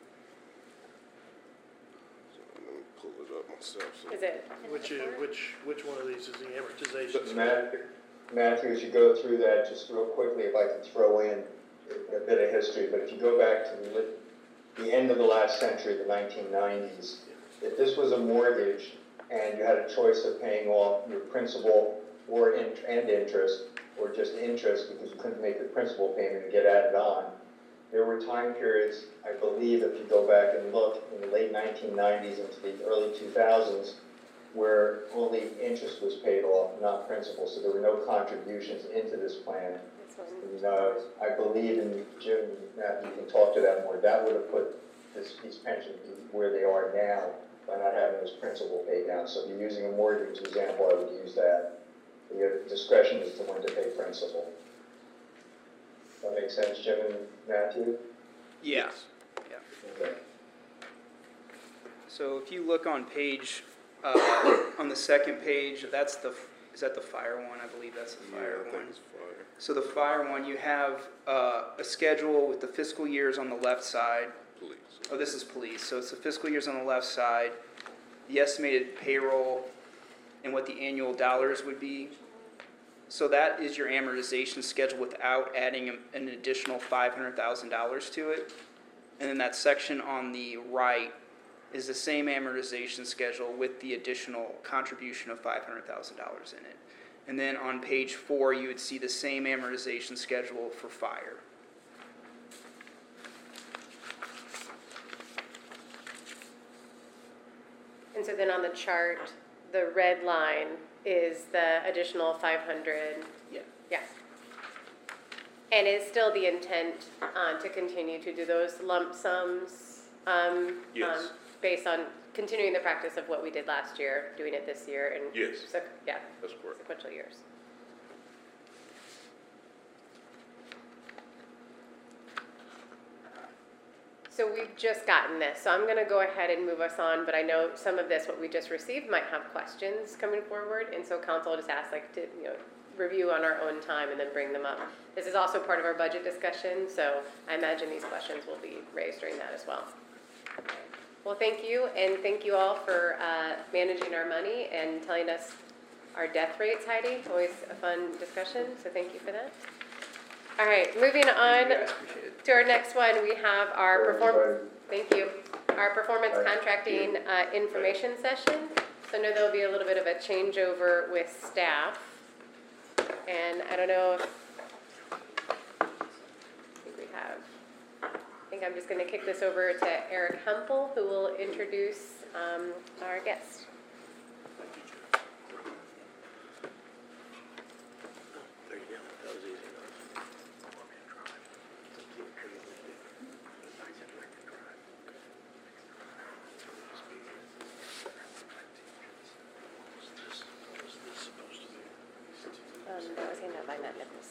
So let me pull it up myself. So. Is it? Which one of these is the amortization? Matthew, as you go through that, just real quickly, if I could throw in a bit of history, but if you go back to the end of the last century, the 1990s, if this was a mortgage and you had a choice of paying off your principal or and interest, or just interest because you couldn't make the principal payment and get added on, there were time periods, I believe, if you go back and look, in the late 1990s into the early 2000s, where only interest was paid off, not principal, so there were no contributions into this plan. And, I believe, and Jim, Matthew, you can talk to that more, that would have put these pensions where they are now by not having this principal paid down. So if you're using a mortgage example, I would use that. Your discretion is to when to pay principal. Does that make sense, Jim and Matthew? Yeah. Yeah. Okay. So if you look on page, on the second page, is that the fire one? I believe that's the fire I one. think it's fire. So the fire one, you have a schedule with the fiscal years on the left side. Police. Oh, this is police. So it's the fiscal years on the left side, the estimated payroll, and what the annual dollars would be. So that is your amortization schedule without adding an additional $500,000 to it. And then that section on the right is the same amortization schedule with the additional contribution of $500,000 in it. And then on page 4, you would see the same amortization schedule for fire. And so then on the chart, the red line is the additional 500. Yeah. Yeah. And is still the intent to continue to do those lump sums? Yes. Based on continuing the practice of what we did last year, doing it this year, and Yes. Yeah, That's correct. sequential years. So we've just gotten this, so I'm going to go ahead and move us on, but I know some of this, what we just received, might have questions coming forward, and so council will just ask, to review on our own time and then bring them up. This is also part of our budget discussion, so I imagine these questions will be raised during that as well. Well, thank you, and thank you all for managing our money and telling us our death rates, Heidi. Always a fun discussion, so thank you for that. All right, moving on to our next one, we have our performance. Thank you. Our performance contracting information session. So I know there'll be a little bit of a changeover with staff, and I don't know if I think we have I'm just going to kick this over to Eric Hempel, who will introduce our guest. There you go. That was easy enough. That was handed out by Matt Nichols.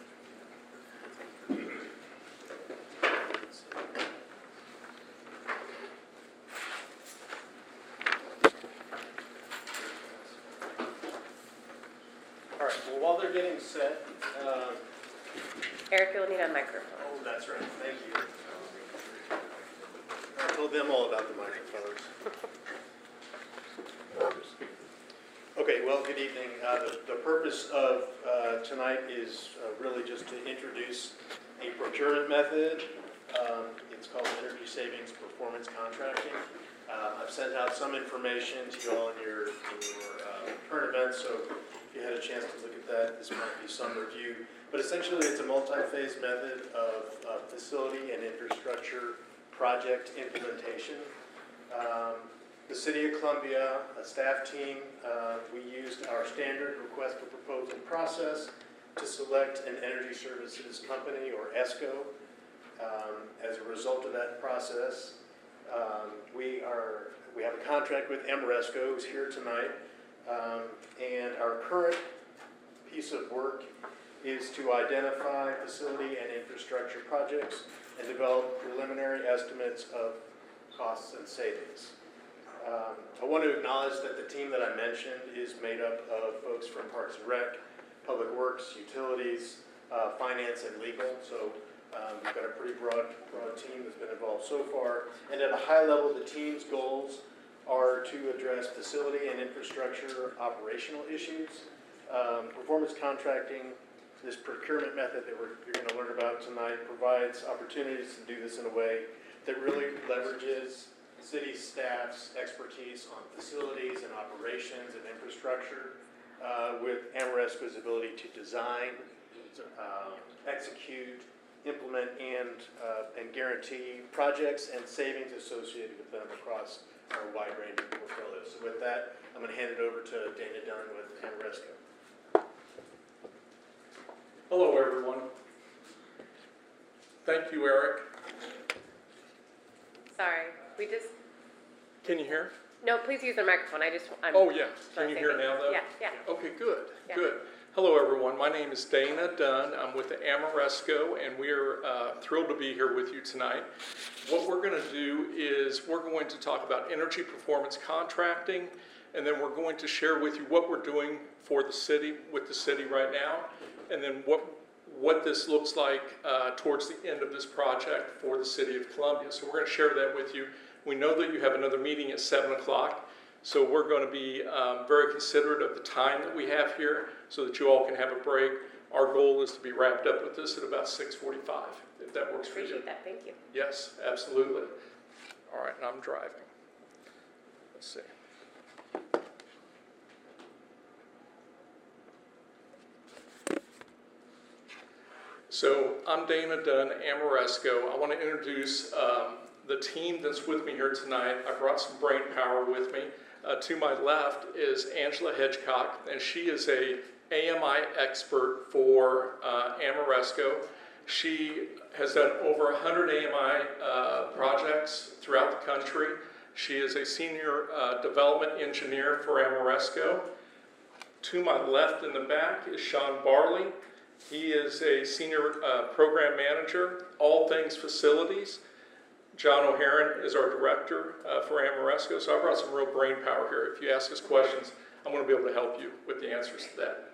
All right, well, while they're getting set, Eric, you'll need a microphone. oh, that's right, thank you. I told them all about the microphones. Okay, well, good evening. The purpose of tonight is really just to introduce a procurement method. It's called Energy Savings Performance Contracting. I've sent out some information to you all in your current events, so if you had a chance to look at that, this might be some review. But essentially, it's a multi-phase method of facility and infrastructure project implementation. The City of Columbia, a staff team, we used our standard request for proposal process to select an energy services company, or ESCO. As a result of that process, we have a contract with Ameresco, who's here tonight, and our current piece of work is to identify facility and infrastructure projects and develop preliminary estimates of costs and savings. I want to acknowledge that the team that I mentioned is made up of folks from Parks and Rec, Public Works, Utilities, Finance, and Legal. So we've got a pretty broad team that's been involved so far. And at a high level, the team's goals are to address facility and infrastructure operational issues. Performance contracting, this procurement method that you're going to learn about tonight, provides opportunities to do this in a way that really leverages city staff's expertise on facilities and operations and infrastructure with Ameresco's ability to design, execute, implement, and guarantee projects and savings associated with them across our wide-ranging portfolio. So with that, I'm going to hand it over to Dana Dunn with Ameresco. Hello, everyone. Thank you, Eric. Sorry, we just, Can you hear? no, please use the microphone. Oh, yeah. Can you hear now, though? Yeah, yeah. Okay, good, Yeah. good. Hello, everyone. My name is Dana Dunn. I'm with the Ameresco, and we're thrilled to be here with you tonight. What we're going to do is we're going to talk about energy performance contracting, and then we're going to share with you what we're doing for the city, with the city right now, and then what this looks like towards the end of this project for the City of Columbia. So we're going to share that with you. We know that you have another meeting at 7 o'clock, so we're going to be very considerate of the time that we have here so that you all can have a break. Our goal is to be wrapped up with this at about 6:45, if that works for you. Appreciate that, thank you. Yes, absolutely. All right, and I'm driving. Let's see. So I'm Dana Dunn, Ameresco. I want to introduce the team that's with me here tonight. I brought some brain power with me. To my left is Angela Hedgecock, and she is a AMI expert for Ameresco. She has done over 100 AMI projects throughout the country. She is a senior development engineer for Ameresco. To my left in the back is Sean Barley. He is a senior program manager, all things facilities. John O'Haron is our director for Ameresco. So I brought some real brain power here. If you ask us questions, I'm going to be able to help you with the answers to that.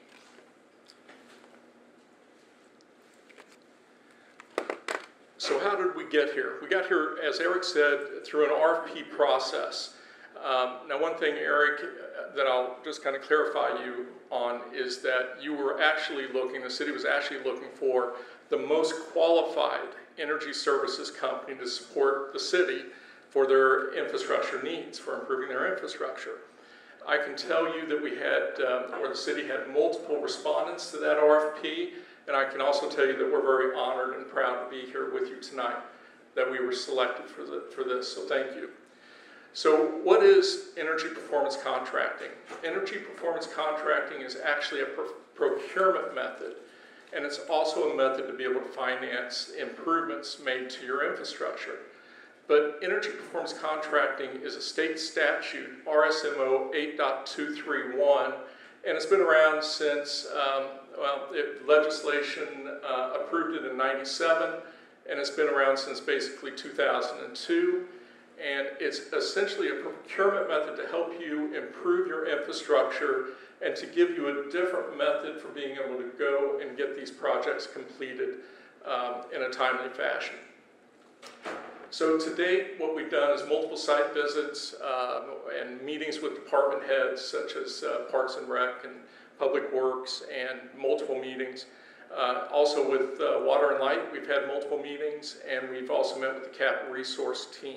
So how did we get here? We got here, as Eric said, through an RFP process. Now, one thing, Eric, that I'll just kind of clarify you on is that you were actually looking, the city was actually looking for the most qualified energy services company to support the city for their infrastructure needs, for improving their infrastructure. I can tell you that we had, or the city had multiple respondents to that RFP, and I can also tell you that we're very honored and proud to be here with you tonight. that we were selected for this, so thank you. So what is energy performance contracting? Energy performance contracting is actually a procurement method, and it's also a method to be able to finance improvements made to your infrastructure. But energy performance contracting is a state statute, RSMO 8.231, and it's been around since, legislation approved it in '97, and it's been around since basically 2002. And it's essentially a procurement method to help you improve your infrastructure and to give you a different method for being able to go and get these projects completed in a timely fashion. So to date, what we've done is multiple site visits and meetings with department heads such as Parks and Rec and Public Works, and multiple meetings. Also with Water and Light, we've had multiple meetings, and we've also met with the Capital Resource team.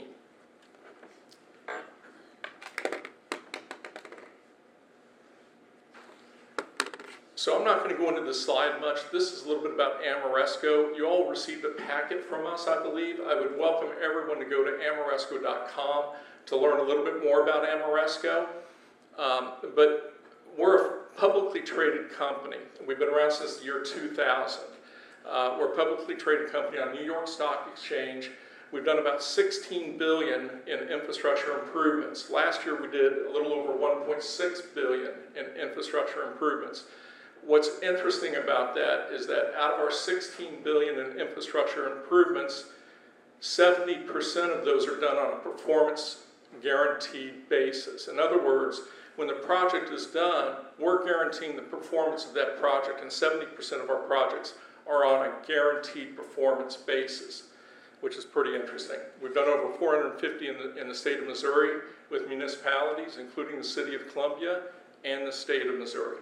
So I'm not going to go into this slide much. This is a little bit about Ameresco. You all received a packet from us, I believe. I would welcome everyone to go to ameresco.com to learn a little bit more about Ameresco. But we're a publicly traded company. We've been around since the year 2000. We're a publicly traded company on New York Stock Exchange. We've done about $16 billion in infrastructure improvements. Last year we did a little over $1.6 billion in infrastructure improvements. What's interesting about that is that out of our $16 billion in infrastructure improvements, 70% of those are done on a performance guaranteed basis. In other words, when the project is done, we're guaranteeing the performance of that project, and 70% of our projects are on a guaranteed performance basis, which is pretty interesting. We've done over 450 in the state of Missouri with municipalities, including the city of Columbia and the state of Missouri.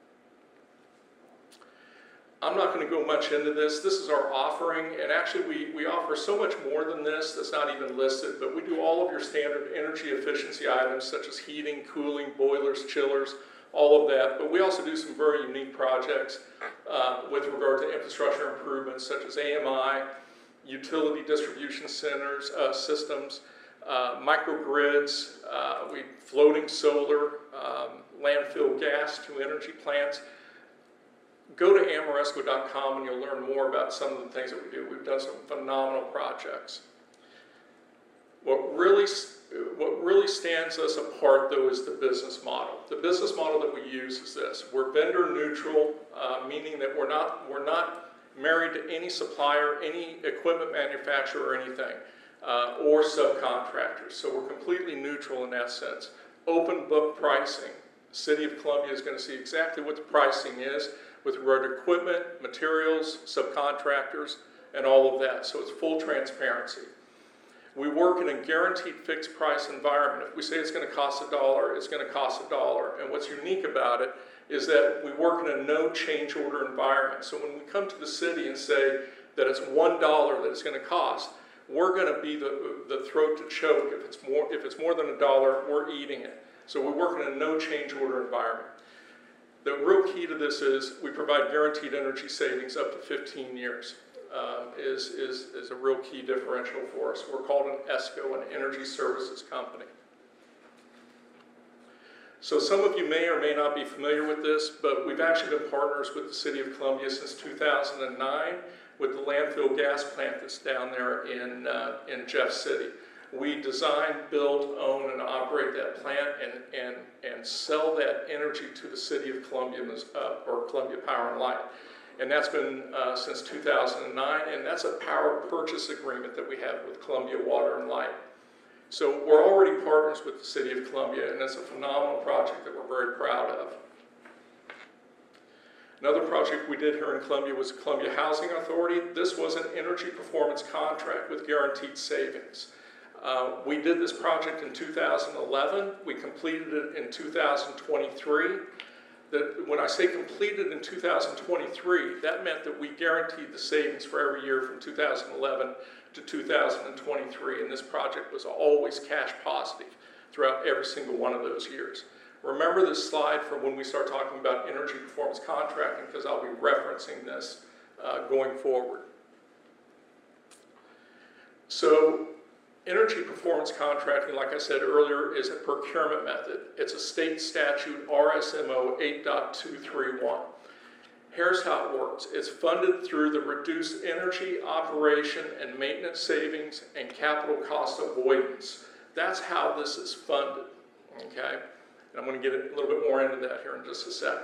I'm not going to go much into this. This is our offering, and actually we offer so much more than this that's not even listed, but we do all of your standard energy efficiency items such as heating, cooling, boilers, chillers, all of that. But we also do some very unique projects with regard to infrastructure improvements such as AMI, utility distribution centers, systems, microgrids, floating solar, landfill gas to energy plants. Go to ameresco.com and you'll learn more about some of the things that we do. We've done some phenomenal projects. What really stands us apart, though, is the business model. The business model that we use is this. We're vendor neutral, meaning that we're not married to any supplier, any equipment manufacturer or anything, or subcontractors. So we're completely neutral in that sense. Open book pricing. The City of Columbia is going to see exactly what the pricing is with regard to equipment, materials, subcontractors, and all of that. So it's full transparency. We work in a guaranteed fixed price environment. If we say it's going to cost $1, it's going to cost $1. And what's unique about it is that we work in a no change order environment. So when we come to the city and say that it's $1 that it's going to cost, we're going to be the throat to choke. If it's more than $1, we're eating it. So we work in a no change order environment. The real key to this is we provide guaranteed energy savings up to 15 years. Is a real key differential for us. We're called an ESCO, an energy services company. So some of you may or may not be familiar with this, but we've actually been partners with the City of Columbia since 2009 with the landfill gas plant that's down there in Jeff City. We design, build, own, and operate that plant and sell that energy to the City of Columbia, or Columbia Power and Light. And that's been since 2009, and that's a power purchase agreement that we have with Columbia Water and Light. So we're already partners with the City of Columbia, and it's a phenomenal project that we're very proud of. Another project we did here in Columbia was Columbia Housing Authority. This was an energy performance contract with guaranteed savings. We did this project in 2011. We completed it in 2023. When I say completed in 2023, that meant that we guaranteed the savings for every year from 2011 to 2023, and this project was always cash positive throughout every single one of those years. Remember this slide for when we start talking about energy performance contracting, because I'll be referencing this going forward. So energy performance contracting, like I said earlier, is a procurement method. It's a state statute, RSMO 8.231. Here's how it works. It's funded through the reduced energy operation and maintenance savings and capital cost avoidance. That's how this is funded, okay? And I'm going to get a little bit more into that here in just a second.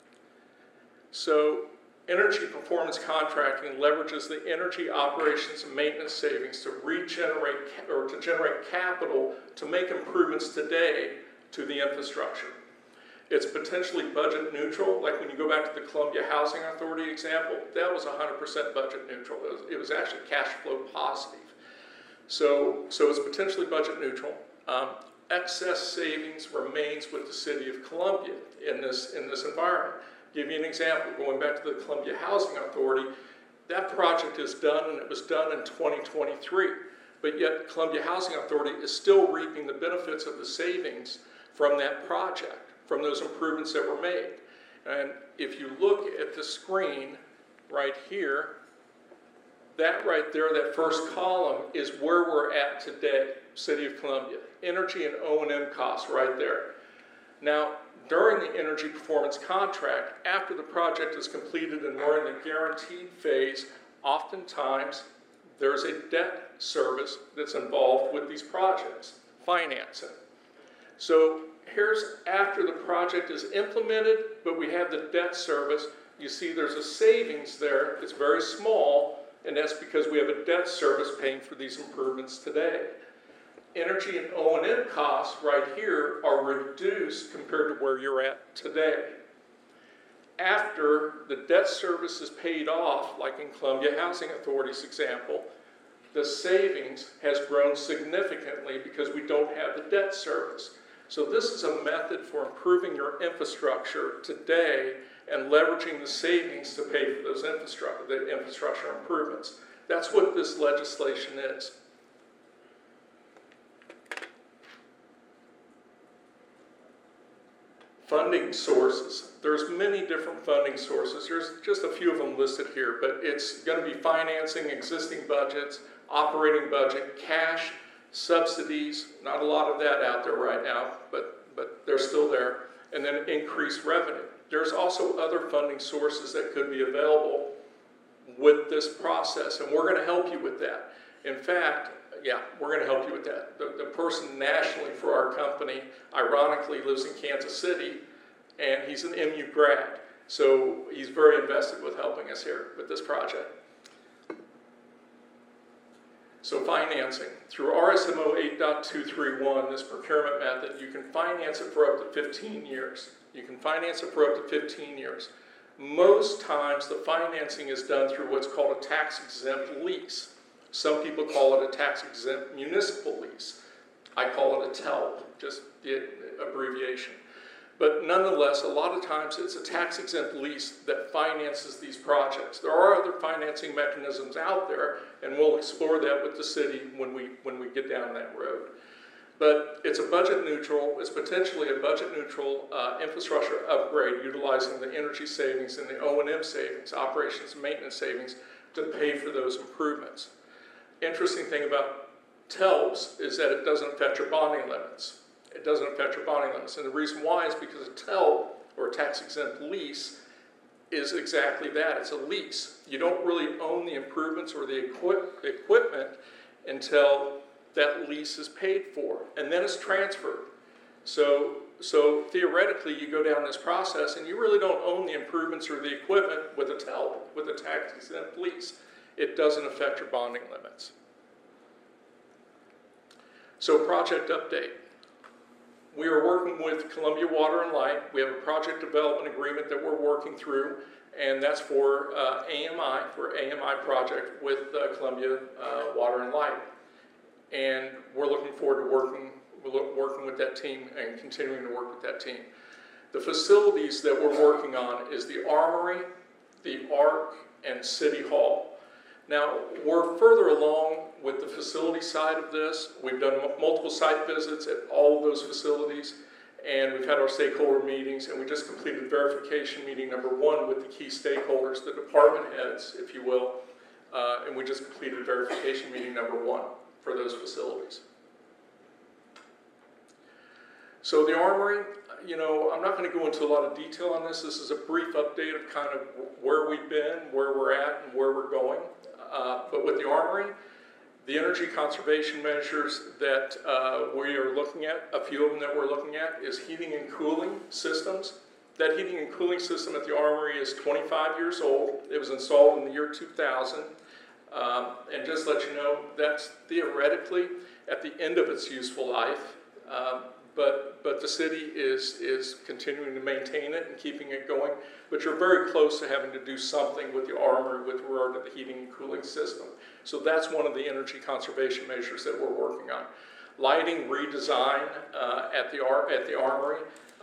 So energy performance contracting leverages the energy operations and maintenance savings to regenerate or to generate capital to make improvements today to the infrastructure. It's potentially budget neutral, like when you go back to the Columbia Housing Authority example, that was 100% budget neutral. It was actually cash flow positive. So it's potentially budget neutral. Excess savings remains with the City of Columbia in this environment. Give you an example, going back to the Columbia Housing Authority, that project is done and it was done in 2023, but yet Columbia Housing Authority is still reaping the benefits of the savings from that project, from those improvements that were made. And if you look at the screen right here, that right there, that first column is where we're at today, City of Columbia. Energy and O&M costs right there. Now, during the energy performance contract, after the project is completed and we're in the guaranteed phase, oftentimes there's a debt service that's involved with these projects, financing. So here's after the project is implemented, but we have the debt service. You see there's a savings there. It's very small, and that's because we have a debt service paying for these improvements today. Energy and O&M costs right here are reduced compared to where you're at today. After the debt service is paid off, like in Columbia Housing Authority's example, the savings has grown significantly because we don't have the debt service. So this is a method for improving your infrastructure today and leveraging the savings to pay for those the infrastructure improvements. That's what this legislation is. Funding sources. There's many different funding sources. There's just a few of them listed here, but it's going to be financing existing budgets, operating budget, cash, subsidies, not a lot of that out there right now, but they're still there, and then increased revenue. There's also other funding sources that could be available with this process, and we're going to help you with that. In fact, yeah, we're going to help you with that. The person nationally for our company, ironically, lives in Kansas City, and he's an MU grad. So he's very invested with helping us here with this project. So financing. Through RSMO 8.231, this procurement method, you can finance it for up to 15 years. You can finance it for up to 15 years. Most times the financing is done through what's called a tax-exempt lease. Some people call it a tax-exempt municipal lease. I call it a TELP, just the abbreviation. But nonetheless, a lot of times it's a tax-exempt lease that finances these projects. There are other financing mechanisms out there, and we'll explore that with the city when we get down that road. But it's a budget neutral, it's potentially a budget neutral infrastructure upgrade utilizing the energy savings and the O&M savings, operations and maintenance savings, to pay for those improvements. Interesting thing about TELPS is that it doesn't affect your bonding limits. It doesn't affect your bonding limits. And the reason why is because a TELP, or a tax-exempt lease, is exactly that. It's a lease. You don't really own the improvements or the equipment until that lease is paid for, and then it's transferred. So theoretically, you go down this process, and you really don't own the improvements or the equipment with a TELP, with a tax-exempt lease. It doesn't affect your bonding limits. So project update. We are working with Columbia Water and Light. We have a project development agreement that we're working through, and that's for AMI project with Columbia Water and Light. And we're looking forward to working with that team and continuing to work with that team. The facilities that we're working on is the Armory, the ARC, and City Hall. Now, we're further along with the facility side of this. We've done multiple site visits at all of those facilities, and we've had our stakeholder meetings, and we just completed verification meeting number 1 with the key stakeholders, the department heads, if you will, and we just completed verification meeting number 1 for those facilities. So the Armory, you know, I'm not going to go into a lot of detail on this. This is a brief update of kind of where we've been, where we're at, and where we're going. But with the Armory, the energy conservation measures that we are looking at, a few of them that we're looking at, is heating and cooling systems. That heating and cooling system at the Armory is 25 years old. It was installed in the year 2000. And just to let you know, that's theoretically at the end of its useful life. But the city is continuing to maintain it and keeping it going. But you're very close to having to do something with the Armory with regard to the heating and cooling system. So that's one of the energy conservation measures that we're working on. Lighting redesign at the Armory.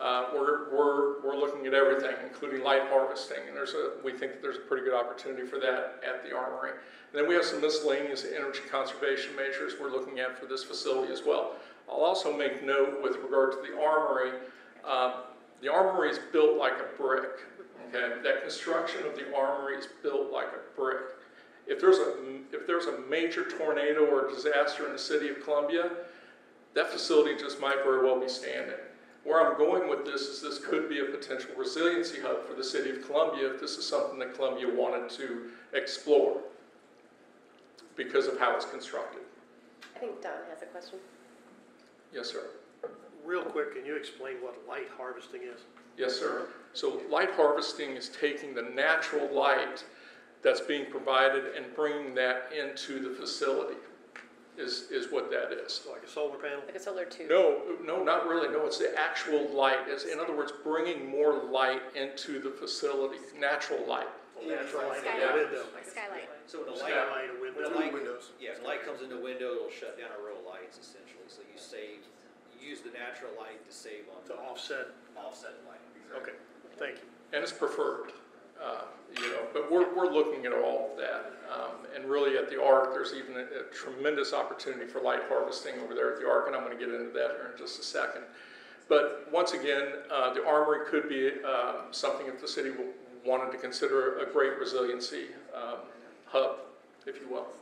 We're looking at everything, including light harvesting, and we think that there's a pretty good opportunity for that at the Armory. And then we have some miscellaneous energy conservation measures we're looking at for this facility as well. I'll also make note with regard to the Armory. The Armory is built like a brick. Okay, that construction of the Armory is built like a brick. If there's a major tornado or disaster in the city of Columbia, that facility just might very well be standing. Where I'm going with this is this could be a potential resiliency hub for the city of Columbia if this is something that Columbia wanted to explore because of how it's constructed. I think Don has a question. Yes, sir. Real quick, can you explain what light harvesting is? Yes, sir. So light harvesting is taking the natural light that's being provided and bringing that into the facility is what that is. Like a solar panel? Like a solar tube. No, not really. No, it's the actual light. In other words, bringing more light into the facility, natural light. Natural light in Skylight. the window. Like skylight. So when the Skylight, a window. when the light, Windows. yeah, when the light comes in the window, it'll shut down a row of lights essentially. So you use the natural light to save on To offset. offset light. Okay, thank you. And it's preferred, but we're looking at all of that. And really at the Ark, there's even a tremendous opportunity for light harvesting over there at the Ark, and I'm going to get into that here in just a second. But once again, the Armory could be something if the city wanted to consider a great resiliency hub, if you will.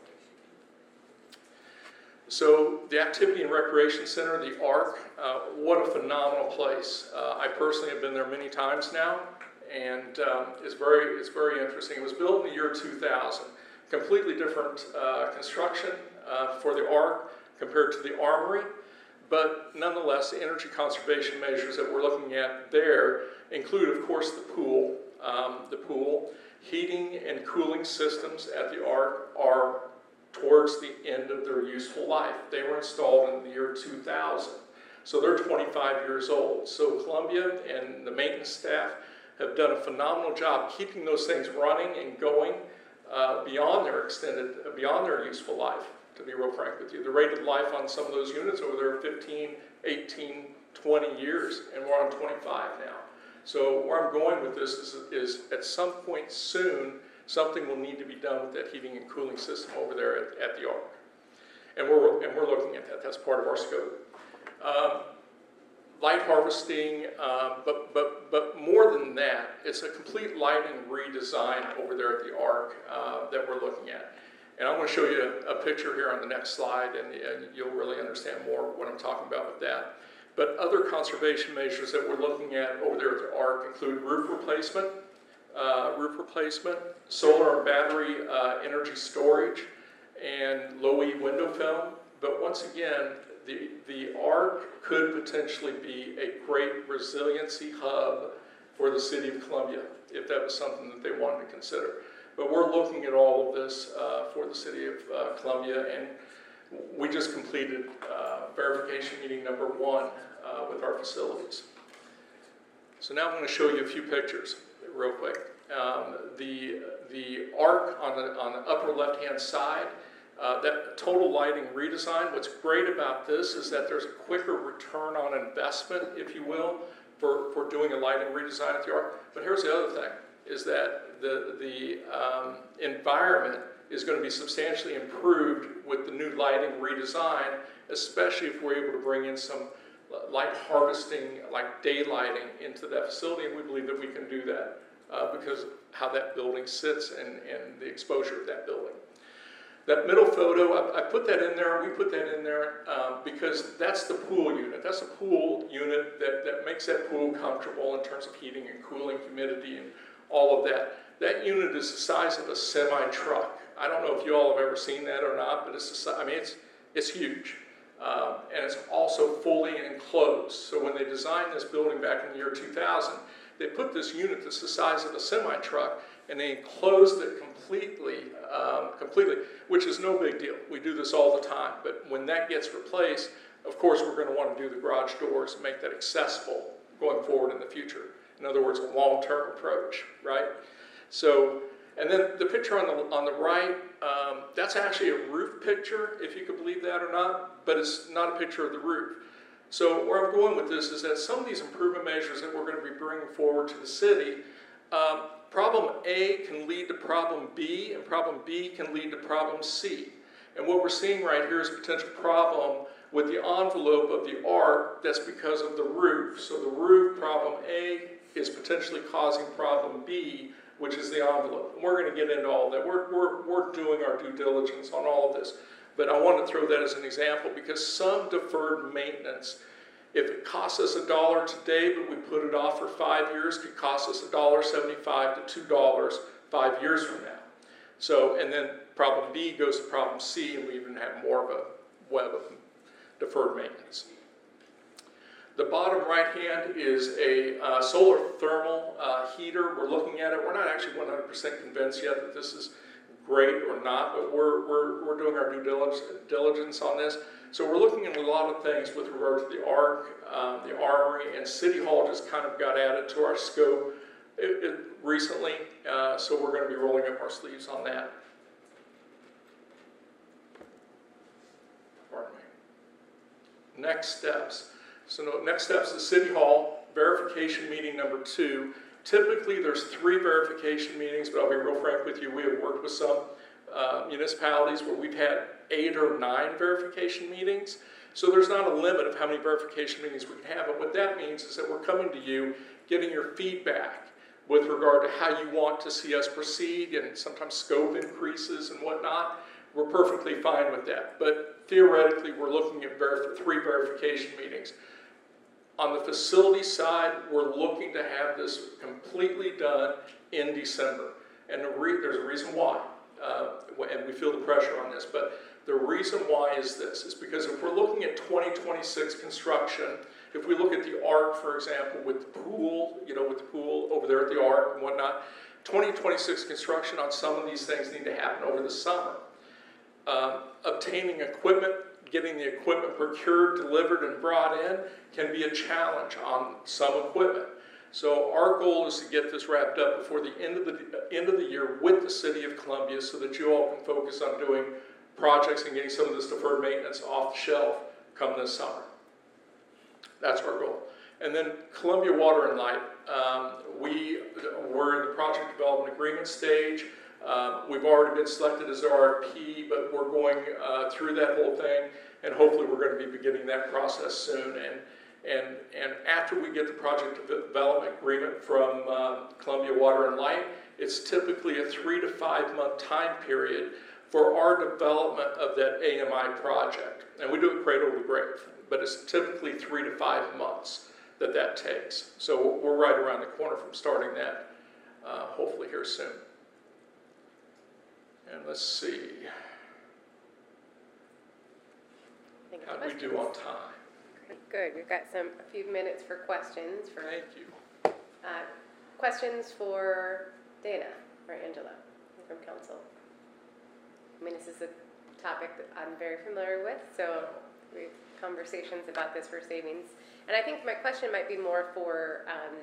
So the Activity and Recreation Center, the ARC, what a phenomenal place. I personally have been there many times now, and it's very interesting. It was built in the year 2000. Completely different construction for the ARC compared to the Armory, but nonetheless, the energy conservation measures that we're looking at there include, of course, the pool. Heating and cooling systems at the ARC are towards the end of their useful life. They were installed in the year 2000. So they're 25 years old. So Columbia and the maintenance staff have done a phenomenal job keeping those things running and going beyond their useful life, to be real frank with you. The rated life on some of those units over there are 15, 18, 20 years, and we're on 25 now. So where I'm going with this is at some point soon, something will need to be done with that heating and cooling system over there at the ARC. And we're looking at that. That's part of our scope. Light harvesting, but more than that, it's a complete lighting redesign over there at the ARC that we're looking at. And I'm going to show you a picture here on the next slide, and you'll really understand more what I'm talking about with that. But other conservation measures that we're looking at over there at the ARC include roof replacement, solar and battery energy storage, and low-E window film. But once again, the ARC could potentially be a great resiliency hub for the city of Columbia, if that was something that they wanted to consider. But we're looking at all of this for the city of Columbia, and we just completed verification meeting number 1 with our facilities. So now I'm going to show you a few pictures real quick. The ARC on the upper left-hand side, that total lighting redesign, what's great about this is that there's a quicker return on investment, if you will, for doing a lighting redesign at the ARC. But here's the other thing, is that the environment is going to be substantially improved with the new lighting redesign, especially if we're able to bring in some light harvesting, like daylighting, into that facility, and we believe that we can do that because of how that building sits and the exposure of that building. That middle photo, I put that in there, we put that in there because that's the pool unit. That's a pool unit that makes that pool comfortable in terms of heating and cooling, humidity, and all of that. That unit is the size of a semi-truck. I don't know if you all have ever seen that or not, but it's huge. And it's also fully enclosed. So when they designed this building back in the year 2000, they put this unit that's the size of a semi-truck, and they enclosed it completely, which is no big deal. We do this all the time. But when that gets replaced, of course, we're going to want to do the garage doors and make that accessible going forward in the future. In other words, a long-term approach, right? So, and then the picture on the right, that's actually a roof picture, if you could believe that or not, but it's not a picture of the roof. So where I'm going with this is that some of these improvement measures that we're going to be bringing forward to the city, problem A can lead to problem B, and problem B can lead to problem C. And what we're seeing right here is a potential problem with the envelope of the arc that's because of the roof. So the roof, problem A, is potentially causing problem B, which is the envelope. And we're going to get into all that. We're doing our due diligence on all of this. But I want to throw that as an example because some deferred maintenance, if it costs us $1 today, but we put it off for 5 years, could cost us $1.75 to $2 5 years from now. So, and then problem B goes to problem C, and we even have more of a web of deferred maintenance. The bottom right hand is a solar thermal heater. We're looking at it. We're not actually 100% convinced yet that this is great or not, but we're doing our due diligence on this. So we're looking at a lot of things with regard to the ARC, the Armory, and City Hall just kind of got added to our scope recently. So we're going to be rolling up our sleeves on that. Pardon me. Next steps. So next steps is City Hall, verification meeting number 2. Typically there's 3 verification meetings, but I'll be real frank with you, we have worked with some municipalities where we've had 8 or 9 verification meetings. So there's not a limit of how many verification meetings we can have, but what that means is that we're coming to you, getting your feedback with regard to how you want to see us proceed, and sometimes scope increases and whatnot. We're perfectly fine with that, but theoretically we're looking at 3 verification meetings. On the facility side, we're looking to have this completely done in December. And there's a reason why, and we feel the pressure on this, but the reason why is this, is because if we're looking at 2026 construction, if we look at the ARC, for example, with the pool, with the pool over there at the ARC and whatnot, 2026 construction on some of these things need to happen over the summer. Obtaining equipment, getting the equipment procured, delivered, and brought in can be a challenge on some equipment. So our goal is to get this wrapped up before the end of the year with the City of Columbia so that you all can focus on doing projects and getting some of this deferred maintenance off the shelf come this summer. That's our goal. And then Columbia Water and Light, we're in the project development agreement stage. We've already been selected as RFP, but we're going through that whole thing, and hopefully we're going to be beginning that process soon. And after we get the project development agreement from Columbia Water and Light, it's typically a 3 to 5 month time period for our development of that AMI project. And we do it cradle to grave, but it's typically 3 to 5 months that takes. So we're right around the corner from starting that, hopefully here soon. And let's see. How do we do on time? Good. We've got a few minutes for questions. Thank you. Questions for Dana or Angela from council. I mean, this is a topic that I'm very familiar with, so we have conversations about this for savings. And I think my question might be more for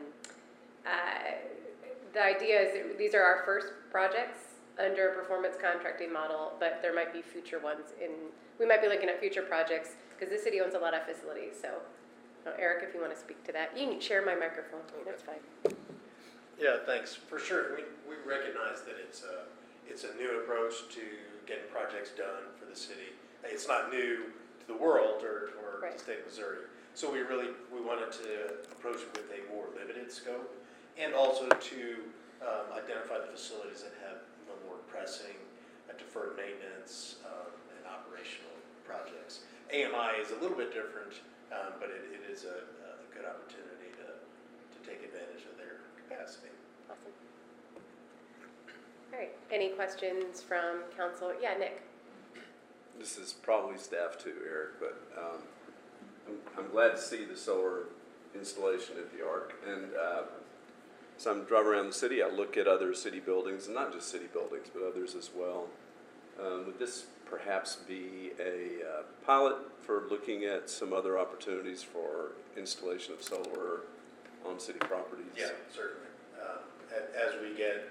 the idea is that these are our first projects under a performance contracting model, but there might be future ones we might be looking at future projects because the city owns a lot of facilities. So, Eric, if you want to speak to that, you can share my microphone. That's fine. Yeah, thanks. For sure, we recognize that it's a new approach to getting projects done for the city. It's not new to the world or Right. the state of Missouri. So we wanted to approach it with a more limited scope, and also to identify the facilities that have more pressing deferred maintenance and operational projects. AMI is a little bit different, but it is a good opportunity to take advantage of their capacity. Awesome. All right, any questions from council? Yeah, Nick? This is probably staff too, Eric, but I'm glad to see the solar installation at the Arc. And so I'm driving around the city, I look at other city buildings, and not just city buildings, but others as well. Would this perhaps be a pilot for looking at some other opportunities for installation of solar on city properties? Yeah, certainly. As we get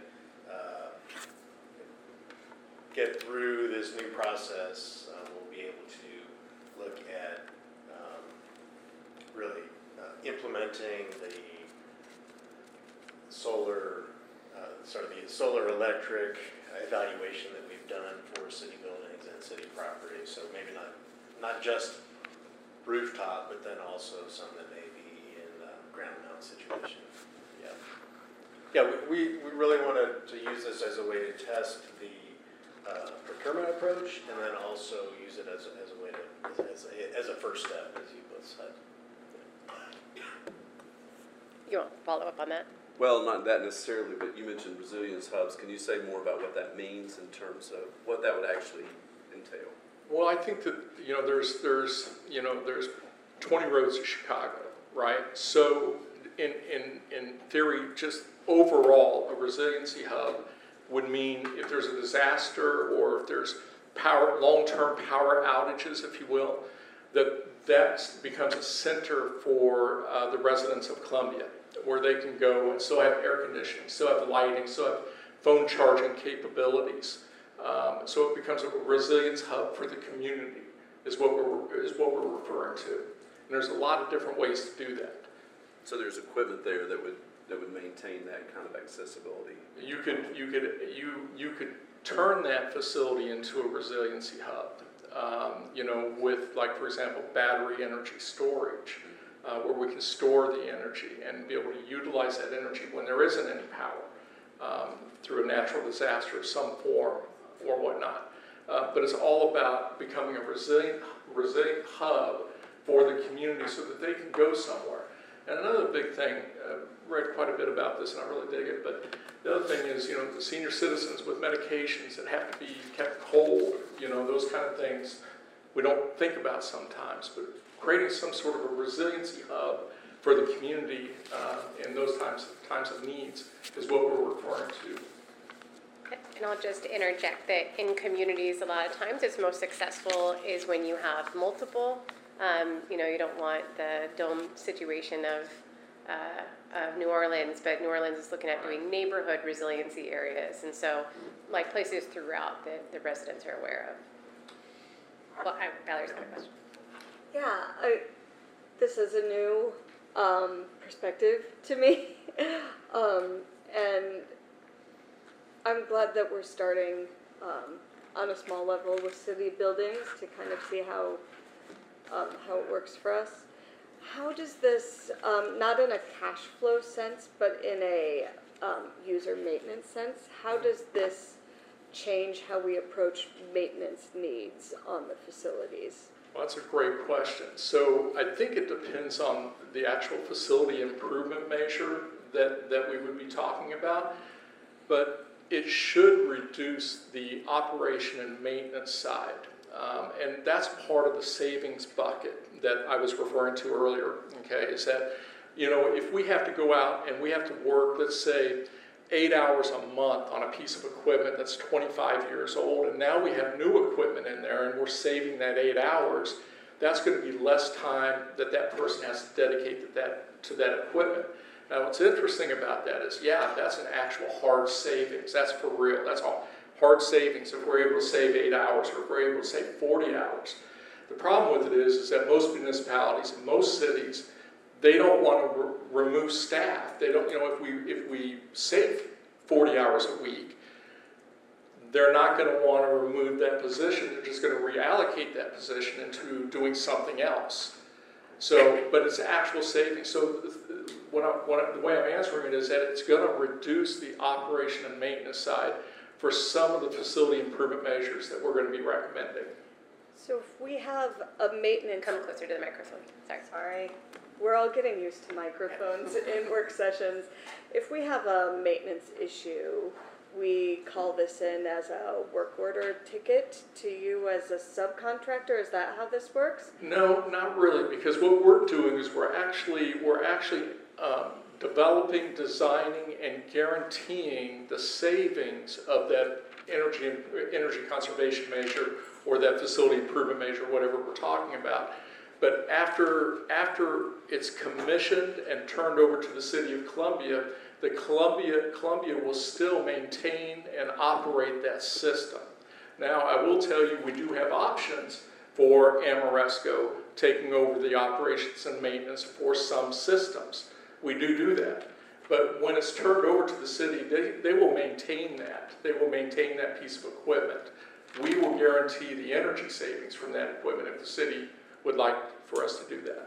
through this new process, we'll be able to look at really implementing the solar, the solar electric evaluation that we've done for city buildings and city properties. So maybe not just rooftop, but then also some that may be in ground mount situation. Yeah, we really wanted to use this as a way to test the procurement approach, and then also use it as a way to as a first step, as you both said. You want to follow up on that? Well, not that necessarily, but you mentioned resilience hubs. Can you say more about what that means in terms of what that would actually entail? Well, I think that, there's 20 roads to Chicago, right? So in theory, just overall, a resiliency hub would mean if there's a disaster or if there's long-term power outages, if you will, that becomes a center for the residents of Columbia, where they can go and still have air conditioning, still have lighting, still have phone charging capabilities. So it becomes a resilience hub for the community, is what we're referring to. And there's a lot of different ways to do that. So there's equipment there that would maintain that kind of accessibility. You could turn that facility into a resiliency hub. With, like, for example, battery energy storage, where we can store the energy and be able to utilize that energy when there isn't any power through a natural disaster of some form or whatnot. But it's all about becoming a resilient hub for the community so that they can go somewhere. And another big thing, read quite a bit about this and I really dig it, but the other thing is, the senior citizens with medications that have to be kept cold, those kind of things we don't think about sometimes, but creating some sort of a resiliency hub for the community in those times of needs is what we're referring to. And I'll just interject that in communities, a lot of times it's most successful is when you have multiple. You don't want the dome situation of New Orleans, but New Orleans is looking at doing neighborhood resiliency areas, and so like places throughout that the residents are aware of. Well, Valerie's got a question. Yeah, this is a new perspective to me, and I'm glad that we're starting on a small level with city buildings to kind of see how it works for us. How does this, not in a cash flow sense, but in a user maintenance sense, how does this change how we approach maintenance needs on the facilities? Well, that's a great question. So I think it depends on the actual facility improvement measure that we would be talking about, but it should reduce the operation and maintenance side. And that's part of the savings bucket that I was referring to earlier, okay, is that, if we have to go out and we have to work, let's say, 8 hours a month on a piece of equipment that's 25 years old, and now we have new equipment in there and we're saving that 8 hours, that's going to be less time that person has to dedicate to that equipment. Now, what's interesting about that is, that's an actual hard savings. That's for real. That's all hard savings if we're able to save 8 hours or if we're able to save 40 hours. The problem with it is that most municipalities and most cities, they don't want to remove staff. They don't, if we save 40 hours a week, they're not going to want to remove that position. They're just going to reallocate that position into doing something else. So, but it's actual savings. So the way I'm answering it is that it's going to reduce the operation and maintenance side for some of the facility improvement measures that we're going to be recommending. So if we have a maintenance, Come closer to the microphone, sorry. sorry, we're all getting used to microphones in work sessions. If we have a maintenance issue, we call this in as a work order ticket to you as a subcontractor? Is that how this works? No, not really, because what we're doing is we're actually developing, designing, and guaranteeing the savings of that energy conservation measure or that facility improvement measure, whatever we're talking about. But after it's commissioned and turned over to the City of Columbia, Columbia will still maintain and operate that system. Now, I will tell you, we do have options for Amoresco taking over the operations and maintenance for some systems. We do that. But when it's turned over to the city, they will maintain that. They will maintain that piece of equipment. We will guarantee the energy savings from that equipment if the city would like for us to do that.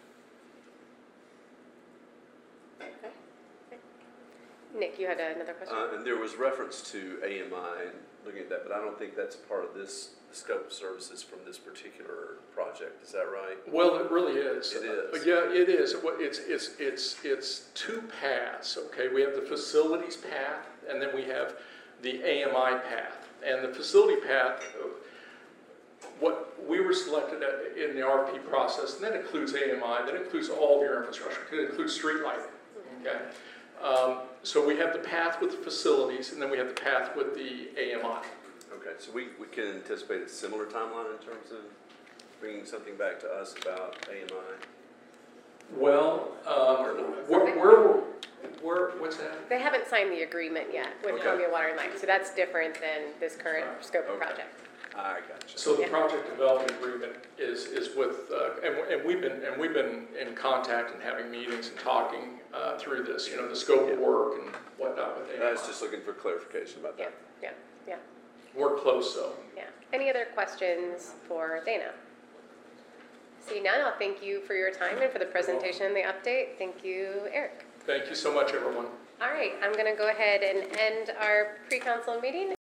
Nick, you had another question? And there was reference to AMI and looking at that, but I don't think that's part of this scope of services from this particular project. Is that right? Well, it really is. It is. Yeah, it is. It's two paths, okay? We have the facilities path, and then we have the AMI path. And the facility path, what we were selected in the RFP process, and that includes AMI, that includes all of your infrastructure, it includes street lighting, okay? So we have the path with the facilities, and then we have the path with the AMI. Okay, so we can anticipate a similar timeline in terms of bringing something back to us about AMI? Well, what's that? They haven't signed the agreement yet with Okay. Columbia Water and Light, so that's different than this current scope of Okay. project. I got you. So the project development agreement is with, and we've been in contact and having meetings and talking through this, you know, the scope of work and whatnot with AMI. I was just looking for clarification about Yeah, that. yeah, We're close, though. yeah. Any other questions for Dana? See none, I'll thank you for your time and for the presentation and the update. Thank you, Eric. Thank you so much, everyone. All right, I'm going to go ahead and end our pre-council meeting